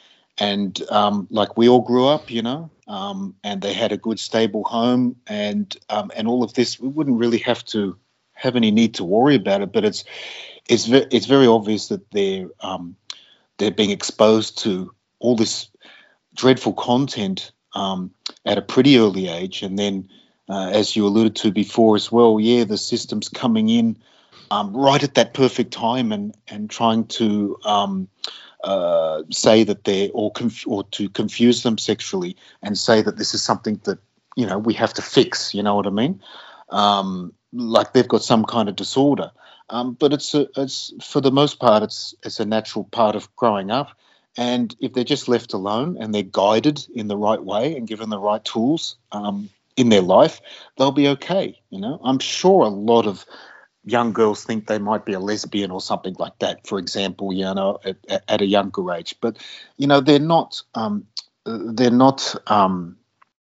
and um, like we all grew up, you know, um, and they had a good, stable home, and um, and all of this, we wouldn't really have to have any need to worry about it. But it's it's ve- it's very obvious that they're um, they're being exposed to all this dreadful content um, at a pretty early age, and then uh, as you alluded to before as well, yeah, the system's coming in um, right at that perfect time, and and trying to um, uh, say that they're or conf- or to confuse them sexually, and say that this is something that, you know, we have to fix. You know what I mean? Um, like they've got some kind of disorder, um, but it's a, it's for the most part it's it's a natural part of growing up, and if they're just left alone and they're guided in the right way and given the right tools um, in their life, they'll be okay. You know, I'm sure a lot of young girls think they might be a lesbian or something like that, for example, you know, at, at a younger age, but you know, they're not um, they're not um,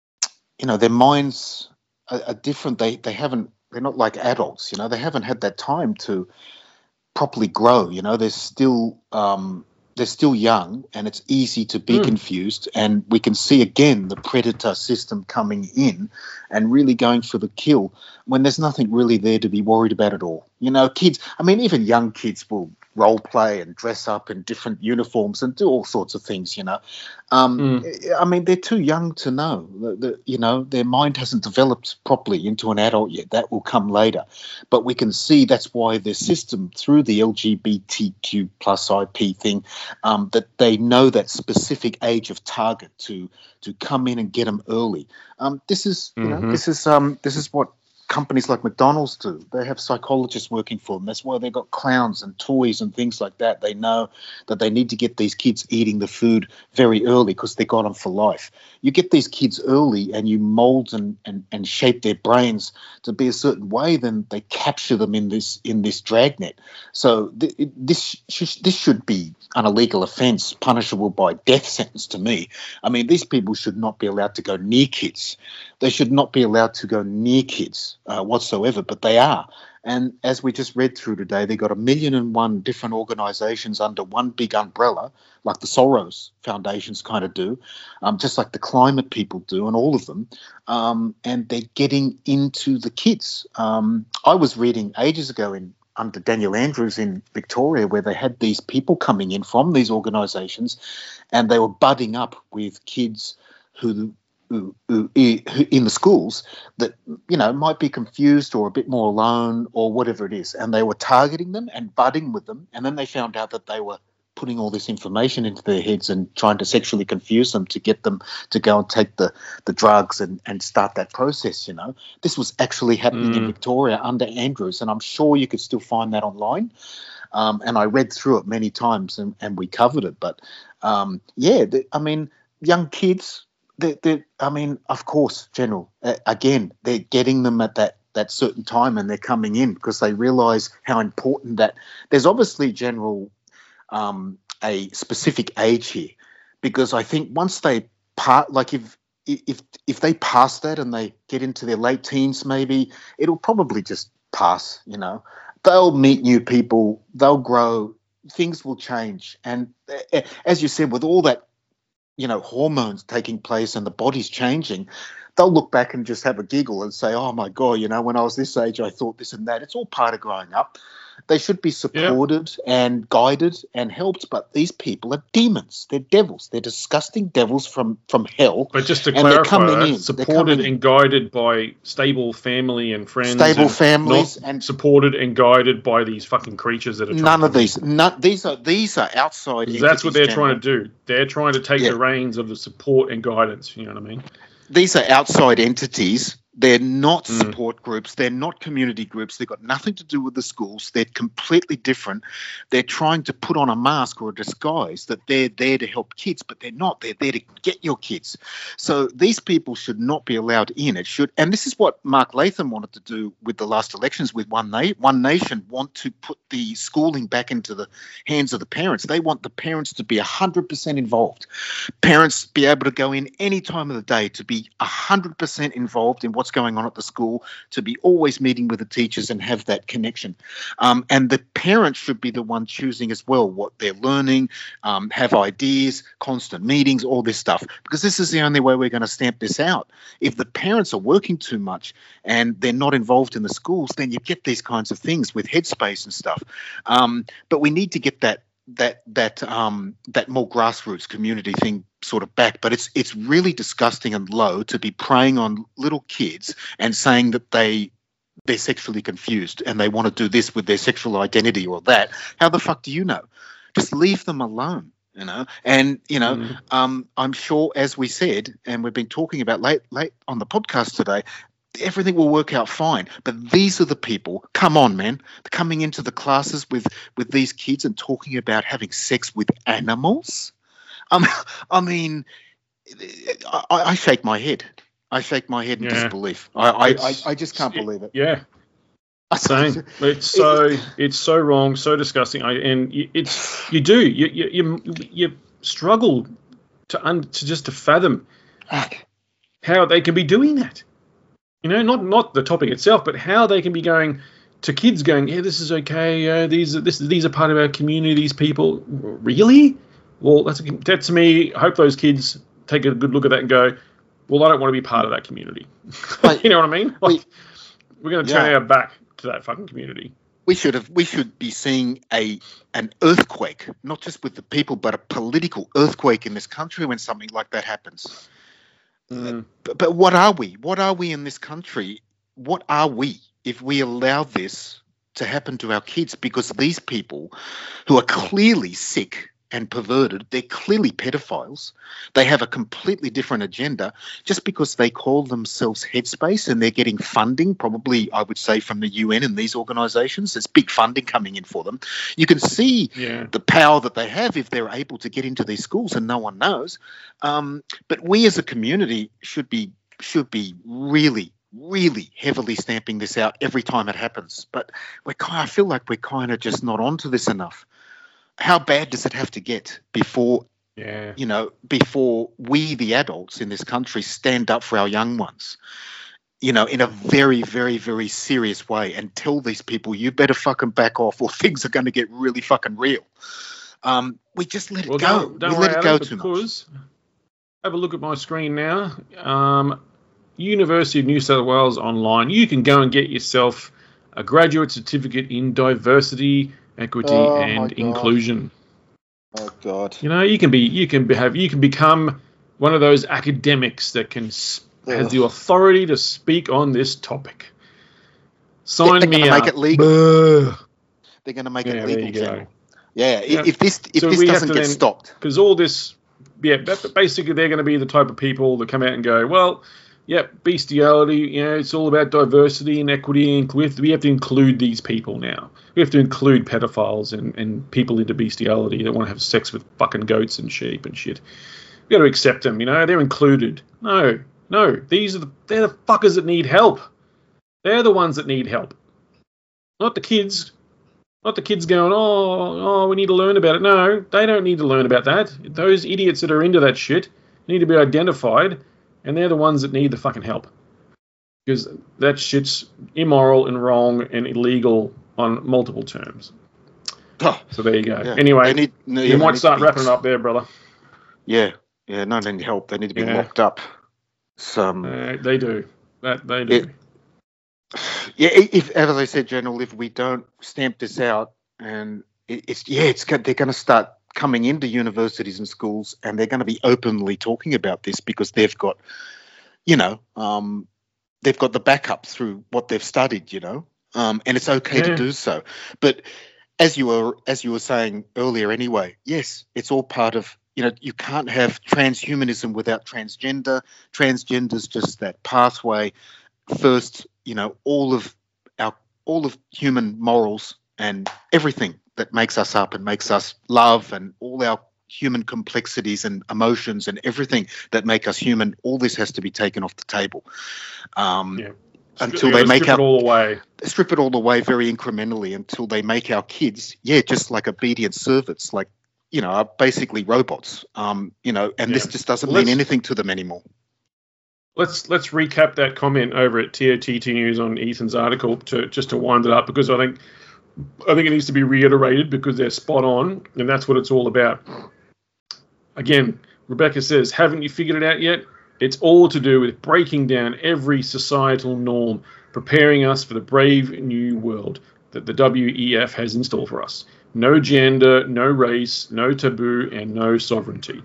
you know, their minds are, are different. They they haven't. They're not like adults, you know. They haven't had that time to properly grow, you know. They're still um, they're still young, and it's easy to be mm. confused. And we can see again the predator system coming in and really going for the kill when there's nothing really there to be worried about at all. You know, kids. I mean, even young kids will role play and dress up in different uniforms and do all sorts of things, you know. Um, mm. I mean, they're too young to know. The, the, you know, their mind hasn't developed properly into an adult yet. That will come later. But we can see that's why their system, through the L G B T Q plus I P thing, um, that they know that specific age of target to to come in and get them early. Um, this is, you mm-hmm. know, this is um, this is what companies like McDonald's do. They have psychologists working for them. That's why they've got clowns and toys and things like that. They know that they need to get these kids eating the food very early because they got them for life. You get these kids early and you mold and, and, and shape their brains to be a certain way, then they capture them in this in this dragnet. So th- this sh- this should be an illegal offence, punishable by death sentence to me. I mean, these people should not be allowed to go near kids. They should not be allowed to go near kids uh, whatsoever, but they are. And as we just read through today, they got a million and one different organizations under one big umbrella, like the Soros Foundations kind of do, um, just like the climate people do, and all of them. Um, and they're getting into the kids. Um, I was reading ages ago in under Daniel Andrews in Victoria, where they had these people coming in from these organisations, and they were budding up with kids who, who, who, who in the schools that, you know, might be confused or a bit more alone or whatever it is, and they were targeting them and budding with them, and then they found out that they were putting all this information into their heads and trying to sexually confuse them to get them to go and take the, the drugs and, and start that process, you know. This was actually happening mm. in Victoria under Andrews, and I'm sure you could still find that online. Um, and I read through it many times, and, and we covered it. But, um, yeah, the, I mean, young kids, they, they, I mean, of course, General, uh, again, they're getting them at that that certain time, and they're coming in because they realise how important that – there's obviously, General – Um, a specific age here, because I think once they part, like if if if they pass that and they get into their late teens, maybe it'll probably just pass. You know, they'll meet new people, they'll grow, things will change, and uh, as you said, with all that, you know, hormones taking place and the body's changing, they'll look back and just have a giggle and say, "Oh my God, you know, when I was this age, I thought this and that." It's all part of growing up. They should be supported yeah. and guided and helped, but these people are demons. They're devils. They're disgusting devils from, from hell. But just to clarify, in. supported and guided by stable family and friends. Stable and families. and supported and guided by these fucking creatures that are trying None to of these. None, these are these are outside entities. That's what they're General. trying to do. They're trying to take yeah. the reins of the support and guidance. You know what I mean? These are outside entities. They're not Mm. support groups. They're not community groups. They've got nothing to do with the schools. They're completely different. They're trying to put on a mask or a disguise that they're there to help kids, but they're not. They're there to get your kids. So these people should not be allowed in. It should, and this is what Mark Latham wanted to do with the last elections with One, Na- One Nation, want to put the schooling back into the hands of the parents. They want the parents to be one hundred percent involved. Parents be able to go in any time of the day, to be one hundred percent involved in what's going on at the school, to be always meeting with the teachers and have that connection. Um, and the parents should be the one choosing as well what they're learning, um, have ideas, constant meetings, all this stuff, because this is the only way we're going to stamp this out. If the parents are working too much and they're not involved in the schools, then you get these kinds of things with Headspace and stuff. Um, but we need to get that that that um that more grassroots community thing sort of back. But it's it's really disgusting and low to be preying on little kids and saying that they they're sexually confused and they want to do this with their sexual identity or that. How the fuck do you know? Just leave them alone, you know. And you know, mm. um I'm sure, as we said, and we've been talking about late late on the podcast today, everything will work out fine. But these are the people, come on, man, coming into the classes with, with these kids and talking about having sex with animals. Um, I mean, I, I shake my head. I shake my head in yeah. disbelief. I, I, I, I just can't believe it. Yeah. Same. It's so it's so wrong, so disgusting. I, and it's you do you you you, you struggle to un, to just to fathom how they can be doing that. You know, not not the topic itself, but how they can be going to kids, going, yeah, this is okay. Uh, these are this these are part of our community. These people, really? Well, that's that's me. I hope those kids take a good look at that and go, well, I don't want to be part of that community. You know what I mean? Like, we, we're going to turn yeah. our back to that fucking community. We should have. We should be seeing a an earthquake, not just with the people, but a political earthquake in this country when something like that happens. Mm. But, but what are we? What are we in this country? What are we if we allow this to happen to our kids? Because these people who are clearly sick and perverted, they're clearly pedophiles. They have a completely different agenda. Just because they call themselves Headspace and they're getting funding, probably I would say from the U N and these organisations, there's big funding coming in for them. You can see yeah. the power that they have if they're able to get into these schools and no one knows. Um, but we as a community should be should be really, really heavily stamping this out every time it happens. But we're kind, I feel like we're kind of just not onto this enough. How bad does it have to get before, yeah. you know, before we, the adults in this country, stand up for our young ones? you know, in a very, very, very serious way and tell these people, you better fucking back off or things are going to get really fucking real. Um, we just let it well, go. Don't, don't we worry, let it Adam, go too because much. have a look at my screen now. Um, University of New South Wales online. You can go and get yourself a graduate certificate in diversity, equity, Oh, my and God. inclusion. Oh God. You know, you can be, you can be, have, you can become one of those academics that can has the authority to speak on this topic. Sign they're me gonna up. make it legal. Buh. They're going to make Yeah, it there legal, you go. General. Yeah, Yeah. if this if So this we have doesn't to get then- stopped. Because all this, yeah, but basically they're going to be the type of people that come out and go, well, yeah, bestiality, you know, it's all about diversity and equity. And we have to, we have to include these people now. We have to include pedophiles and, and people into bestiality that want to have sex with fucking goats and sheep and shit. We got to accept them, you know, they're included. No, no, these are the, they're the fuckers that need help. They're the ones that need help. Not the kids. Not the kids going, oh, oh, we need to learn about it. No, they don't need to learn about that. Those idiots that are into that shit need to be identified, and they're the ones that need the fucking help. Because that shit's immoral and wrong and illegal on multiple terms. Oh, So there you go. yeah. Anyway, They need- no, you yeah, they might need start to be- wrapping it up there, brother. Yeah, yeah, no, they need help. They need to be Yeah. locked up. Some, Uh, they do. That they do. It- yeah, if as I said, General, if we don't stamp this out, and it, it's yeah, it's go- they're going to start coming into universities and schools, and they're going to be openly talking about this because they've got, you know, um, they've got the backup through what they've studied, you know, um, and it's okay Yeah. to do so. But as you were as you were saying earlier, anyway, yes, it's all part of. You know, you can't have transhumanism without transgender. Transgender's just that pathway. First, you know, all of our all of human morals and everything that makes us up and makes us love and all our human complexities and emotions and everything that make us human, all this has to be taken off the table. Um, Yeah. Until gotta they make strip our it all away. strip it all away very incrementally until they make our kids, yeah, just like obedient servants, like, you know, are basically robots. Um, you know, and this Yeah. just doesn't Well, mean let's- anything to them anymore. Let's let's recap that comment over at T O T T News on Ethan's article to just to wind it up, because I think I think it needs to be reiterated because they're spot on, and that's what it's all about. Again, Rebecca says, haven't you figured it out yet? It's all to do with breaking down every societal norm, preparing us for the brave new world that the W E F has in store for us. No gender, no race, no taboo, and no sovereignty.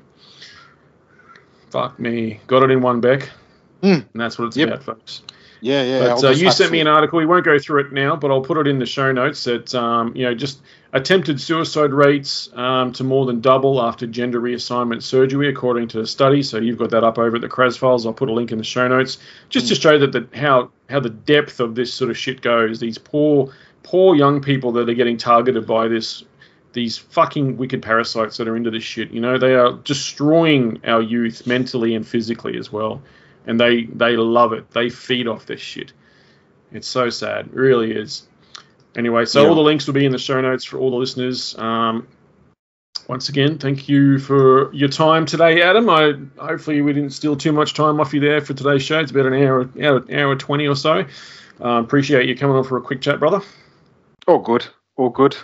Fuck me. Got it in one, Beck. Mm. And that's what it's Yep. about, folks. Yeah, yeah. But I'll uh, just you have sent me to- an article. We won't go through it now, but I'll put it in the show notes that, um, you know, just attempted suicide rates um, to more than double after gender reassignment surgery, according to a study. So you've got that up over at the Kras Files. I'll put a link in the show notes just to show that the, how how the depth of this sort of shit goes. These poor, poor young people that are getting targeted by this, these fucking wicked parasites that are into this shit. You know, they are destroying our youth mentally and physically as well. And they, they love it. They feed off this shit. It's so sad. It really is. Anyway, so Yeah. all the links will be in the show notes for all the listeners. Um, once again, thank you for your time today, Adam. I hopefully we didn't steal too much time off you there for today's show. It's about an hour, hour, hour twenty or so. Um, appreciate you coming on for a quick chat, brother. All good. All good.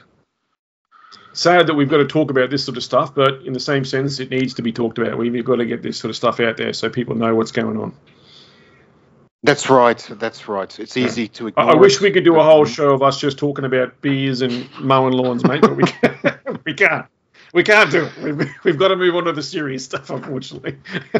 Sad that we've got to talk about this sort of stuff, but in the same sense, it needs to be talked about. We've got to get this sort of stuff out there so people know what's going on. That's right. That's right. It's easy to I, ignore. I wish it, we could do a but, whole um, show of us just talking about beers and mowing lawns, mate, but we can't. we can't. We can't do it. We've, we've got to move on to the serious stuff, unfortunately.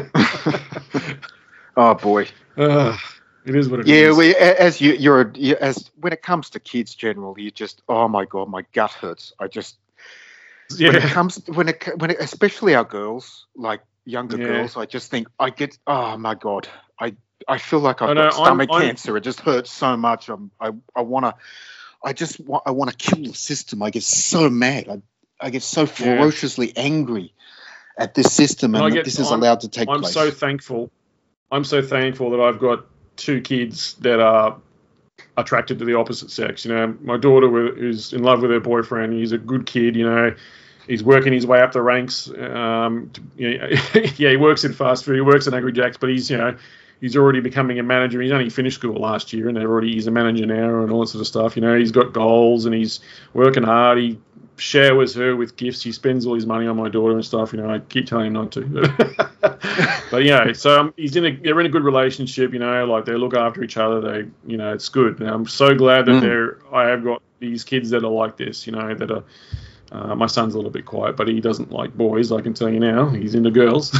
Oh boy. uh, it is what it Yeah, is. we, a- as you, you're a- you, as when it comes to kids, generally, you just, oh my god, my gut hurts. I just when it yeah. comes when it when it, especially our girls, like younger Yeah. girls, I just think I get, oh my god, I I feel like I've I know, got I'm- stomach I'm- cancer. It just hurts so much. I'm, I I want to, I just want I want to kill the system. I get so mad. I I get so ferociously angry at this system And and I that get- this is I'm- allowed to take I'm place. so thankful. I'm so thankful that I've got two kids that are attracted to the opposite sex. You know, my daughter wi- who's in love with her boyfriend. He's a good kid. You know, he's working his way up the ranks. Um, to- you know, yeah, he works in fast food. He works in Angry Jacks, but he's you know he's already becoming a manager. He's only finished school last year, and they're already he's a manager now and all that sort of stuff. You know, he's got goals and he's working hard. He showers her with gifts. He spends all his money on my daughter and stuff. You know, I keep telling him not to. But yeah, so um, he's in a they're in a good relationship. You know, like they look after each other. They, you know, it's good. And I'm so glad that Mm. they're. I have got these kids that are like this. You know, that are. Uh, my son's a little bit quiet, but he doesn't like boys. I can tell you now, he's into girls.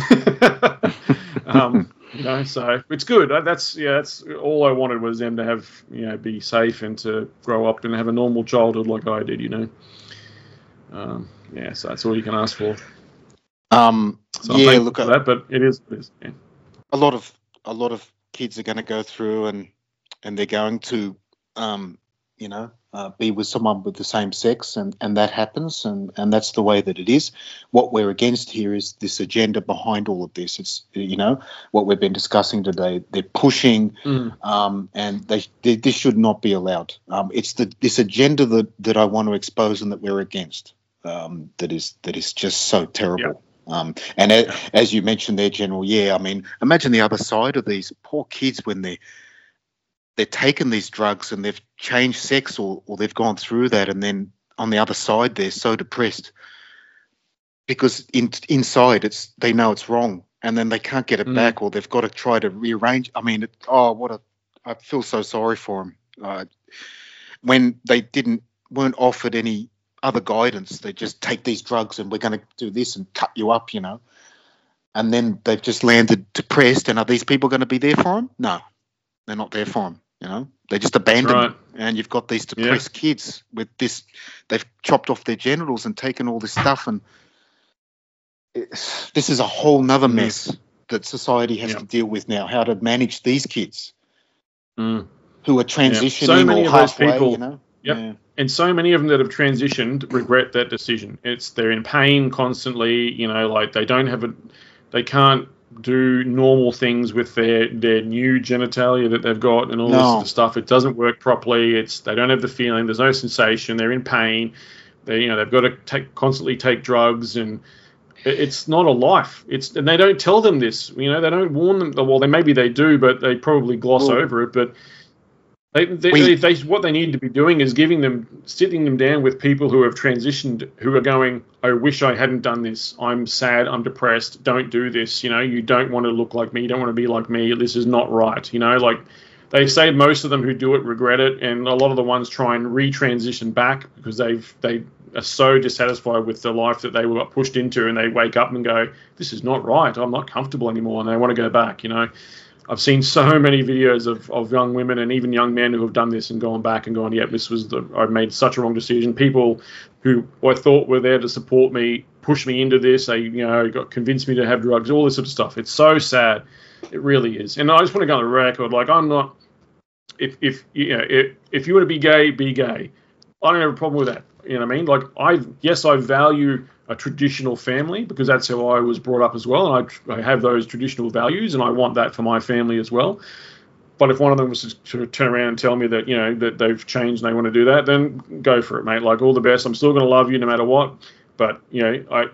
um, you know, so it's good. That's yeah. That's all I wanted was them to have, you know, be safe and to grow up and have a normal childhood like I did. You know. Um, yeah, so that's all you can ask for. Um, So I'm yeah, thankful look, for a, that, but it is. It is yeah. a lot of a lot of kids are going to go through and and they're going to, um, you know, uh, be with someone with the same sex, and, and that happens, and, and that's the way that it is. What we're against here is this agenda behind all of this. It's, you know, what we've been discussing today. They're pushing, Mm. um, and they, they this should not be allowed. Um, it's the this agenda that, that I want to expose and that we're against. Um, that is that is just so terrible. Um, and a, Yeah. as you mentioned there, General, yeah, I mean, imagine the other side of these poor kids when they they're taking these drugs and they've changed sex or, or they've gone through that, and then on the other side they're so depressed because in, inside it's they know it's wrong, and then they can't get it Mm. back, or they've got to try to rearrange. I mean, it, oh, what a I feel so sorry for them uh, when they didn't weren't offered any other guidance. They just take these drugs and we're going to do this and cut you up, you know. And then they've just landed depressed. And are these people going to be there for them? No, they're not there for them. You know, they just abandon right. them. And you've got these depressed kids with this. They've chopped off their genitals and taken all this stuff. And it's, this is a whole nother Mm. mess that society has Yeah. to deal with now. How to manage these kids Mm. who are Yeah. transitioning So many or of those halfway, people. you know. Yep. Yeah. And so many of them that have transitioned regret that decision. It's they're in pain constantly. You know, like they don't have a, they can't do normal things with their their new genitalia that they've got and all this No. sort of stuff. It doesn't work properly. It's they don't have the feeling. There's no sensation. They're in pain. They you know they've got to take constantly take drugs, and it- it's not a life. It's and they don't tell them this. You know, they don't warn them. Well, they maybe they do, but they probably gloss Well, over it. But They, they, We- they, they, what they need to be doing is giving them, sitting them down with people who have transitioned, who are going, I wish I hadn't done this. I'm sad. I'm depressed. Don't do this. You know, you don't want to look like me. You don't want to be like me. This is not right. You know, like they say most of them who do it regret it. And a lot of the ones try and retransition back because they've, they are so dissatisfied with the life that they were pushed into, and they wake up and go, this is not right. I'm not comfortable anymore. And they want to go back, you know. I've seen so many videos of, of young women and even young men who have done this and gone back and gone, yeah, this was the, I made such a wrong decision. People who I thought were there to support me, pushed me into this. They, you know, got convinced me to have drugs, all this sort of stuff. It's so sad. It really is. And I just want to go on the record, like I'm not, if, if, you know, if, if you want to be gay, be gay. I don't have a problem with that. You know what I mean? Like I, yes, I value a traditional family because that's how I was brought up as well, and I, I have those traditional values, and I want that for my family as well. But if one of them was to sort of turn around and tell me that, you know, that they've changed and they want to do that, then go for it, mate. Like all the best. I'm still going to love you no matter what. But you know, I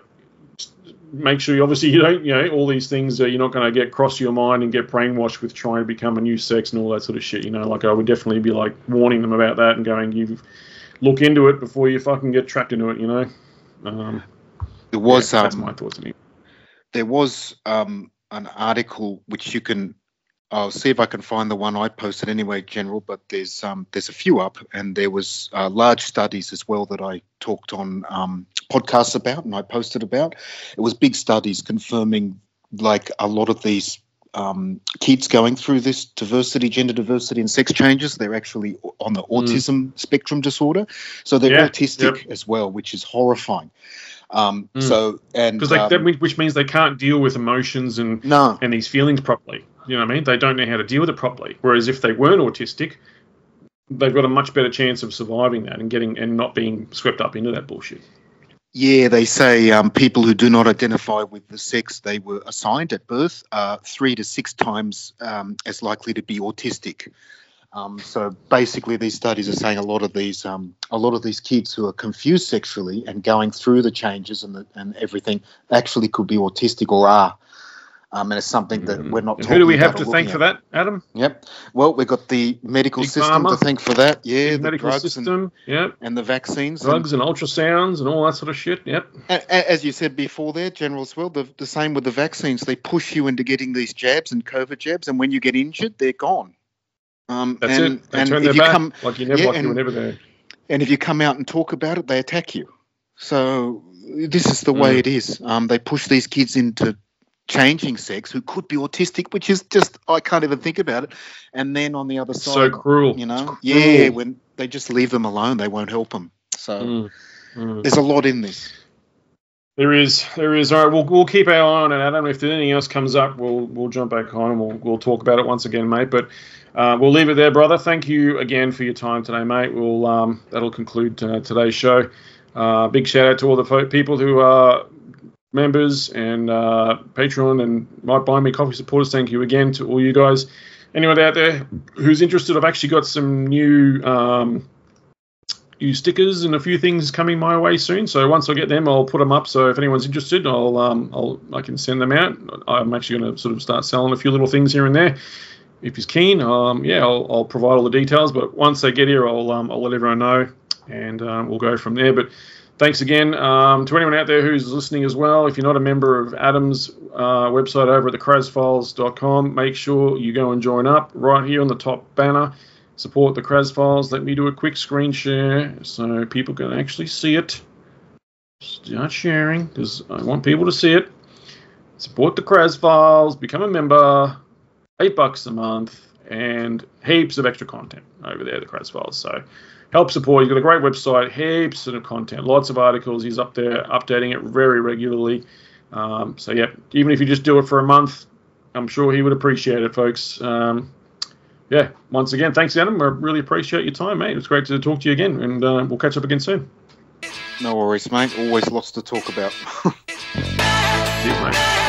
make sure you obviously you don't, you know, all these things. Uh, you're not going to get cross your mind and get brainwashed with trying to become a new sex and all that sort of shit. You know, like I would definitely be like warning them about that and going, you look into it before you fucking get trapped into it. You know. Um, There was yeah, that's um, my thoughts on it. there was um, an article which you can. I'll see if I can find the one I posted anyway, General. But there's um, there's a few up, and there was uh, large studies as well that I talked on um, podcasts about, and I posted about. It was big studies confirming like a lot of these um, kids going through this diversity, gender diversity, and sex changes. They're actually on the autism spectrum disorder, so they're Yeah, autistic yep. as well, which is horrifying. Um, Mm. So and Because um, that, which means they can't deal with emotions and no. and these feelings properly. You know what I mean? They don't know how to deal with it properly. Whereas if they weren't autistic, they've got a much better chance of surviving that and getting and not being swept up into that bullshit. Yeah, they say um, people who do not identify with the sex they were assigned at birth are three to six times um, as likely to be autistic. Um, so basically, these studies are saying a lot of these um, a lot of these kids who are confused sexually and going through the changes and the, and everything actually could be autistic or are. Um, and it's something that we're not and talking who do we have about to or thank looking for at. that, Adam? Yep. Well, we've got the medical Big system Pharma. to thank for that. Yeah, Big the medical drugs system, and, yep. and the vaccines. Drugs and, and ultrasounds and all that sort of shit, yep. And, as you said before there, General Swell, the, the same with the vaccines. They push you into getting these jabs and COVID jabs, and when you get injured, they're gone. Um, That's and, it. They and turn if their you back come, like you never, yeah, like and, you were never there. And if you come out and talk about it, they attack you. So this is the way Mm. it is. Um, they push these kids into changing sex who could be autistic, which is just, I can't even think about it. And then on the other It's side, so cruel. you know, It's yeah, cruel. when they just leave them alone, they won't help them. So Mm. Mm. there's a lot in this. There is, there is. All right, we'll we'll keep our eye on it, Adam. If anything else comes up, we'll we'll jump back on and we'll we'll talk about it once again, mate. But uh, we'll leave it there, brother. Thank you again for your time today, mate. We'll um that'll conclude uh, today's show. Uh, big shout out to all the fo- people who are members and uh, Patreon and Might Buy Me Coffee supporters. Thank you again to all you guys. Anyone out there who's interested, I've actually got some new um. new stickers and a few things coming my way soon. So once I get them, I'll put them up. So if anyone's interested, I'll um I'll I can send them out. I'm actually going to sort of start selling a few little things here and there. If he's keen, um yeah, I'll, I'll provide all the details. But once they get here, I'll um I'll let everyone know, and um, we'll go from there. But thanks again um, to anyone out there who's listening as well. If you're not a member of Adam's uh, website over at the Kraz Files dot com, make sure you go and join up right here on the top banner. Support the Kraz Files. Let me do a quick screen share so people can actually see it. Start sharing because I want people to see it. Support the Kraz Files. Become a member. Eight bucks a month and heaps of extra content over there, the Kraz Files. So help support. He's got a great website, heaps of content, lots of articles. He's up there updating it very regularly. Um, so yeah, even if you just do it for a month, I'm sure he would appreciate it, folks. Um, Yeah, once again, thanks, Adam. I really appreciate your time, mate. It's great to talk to you again, and uh, we'll catch up again soon. No worries, mate. Always lots to talk about. Cheers, mate.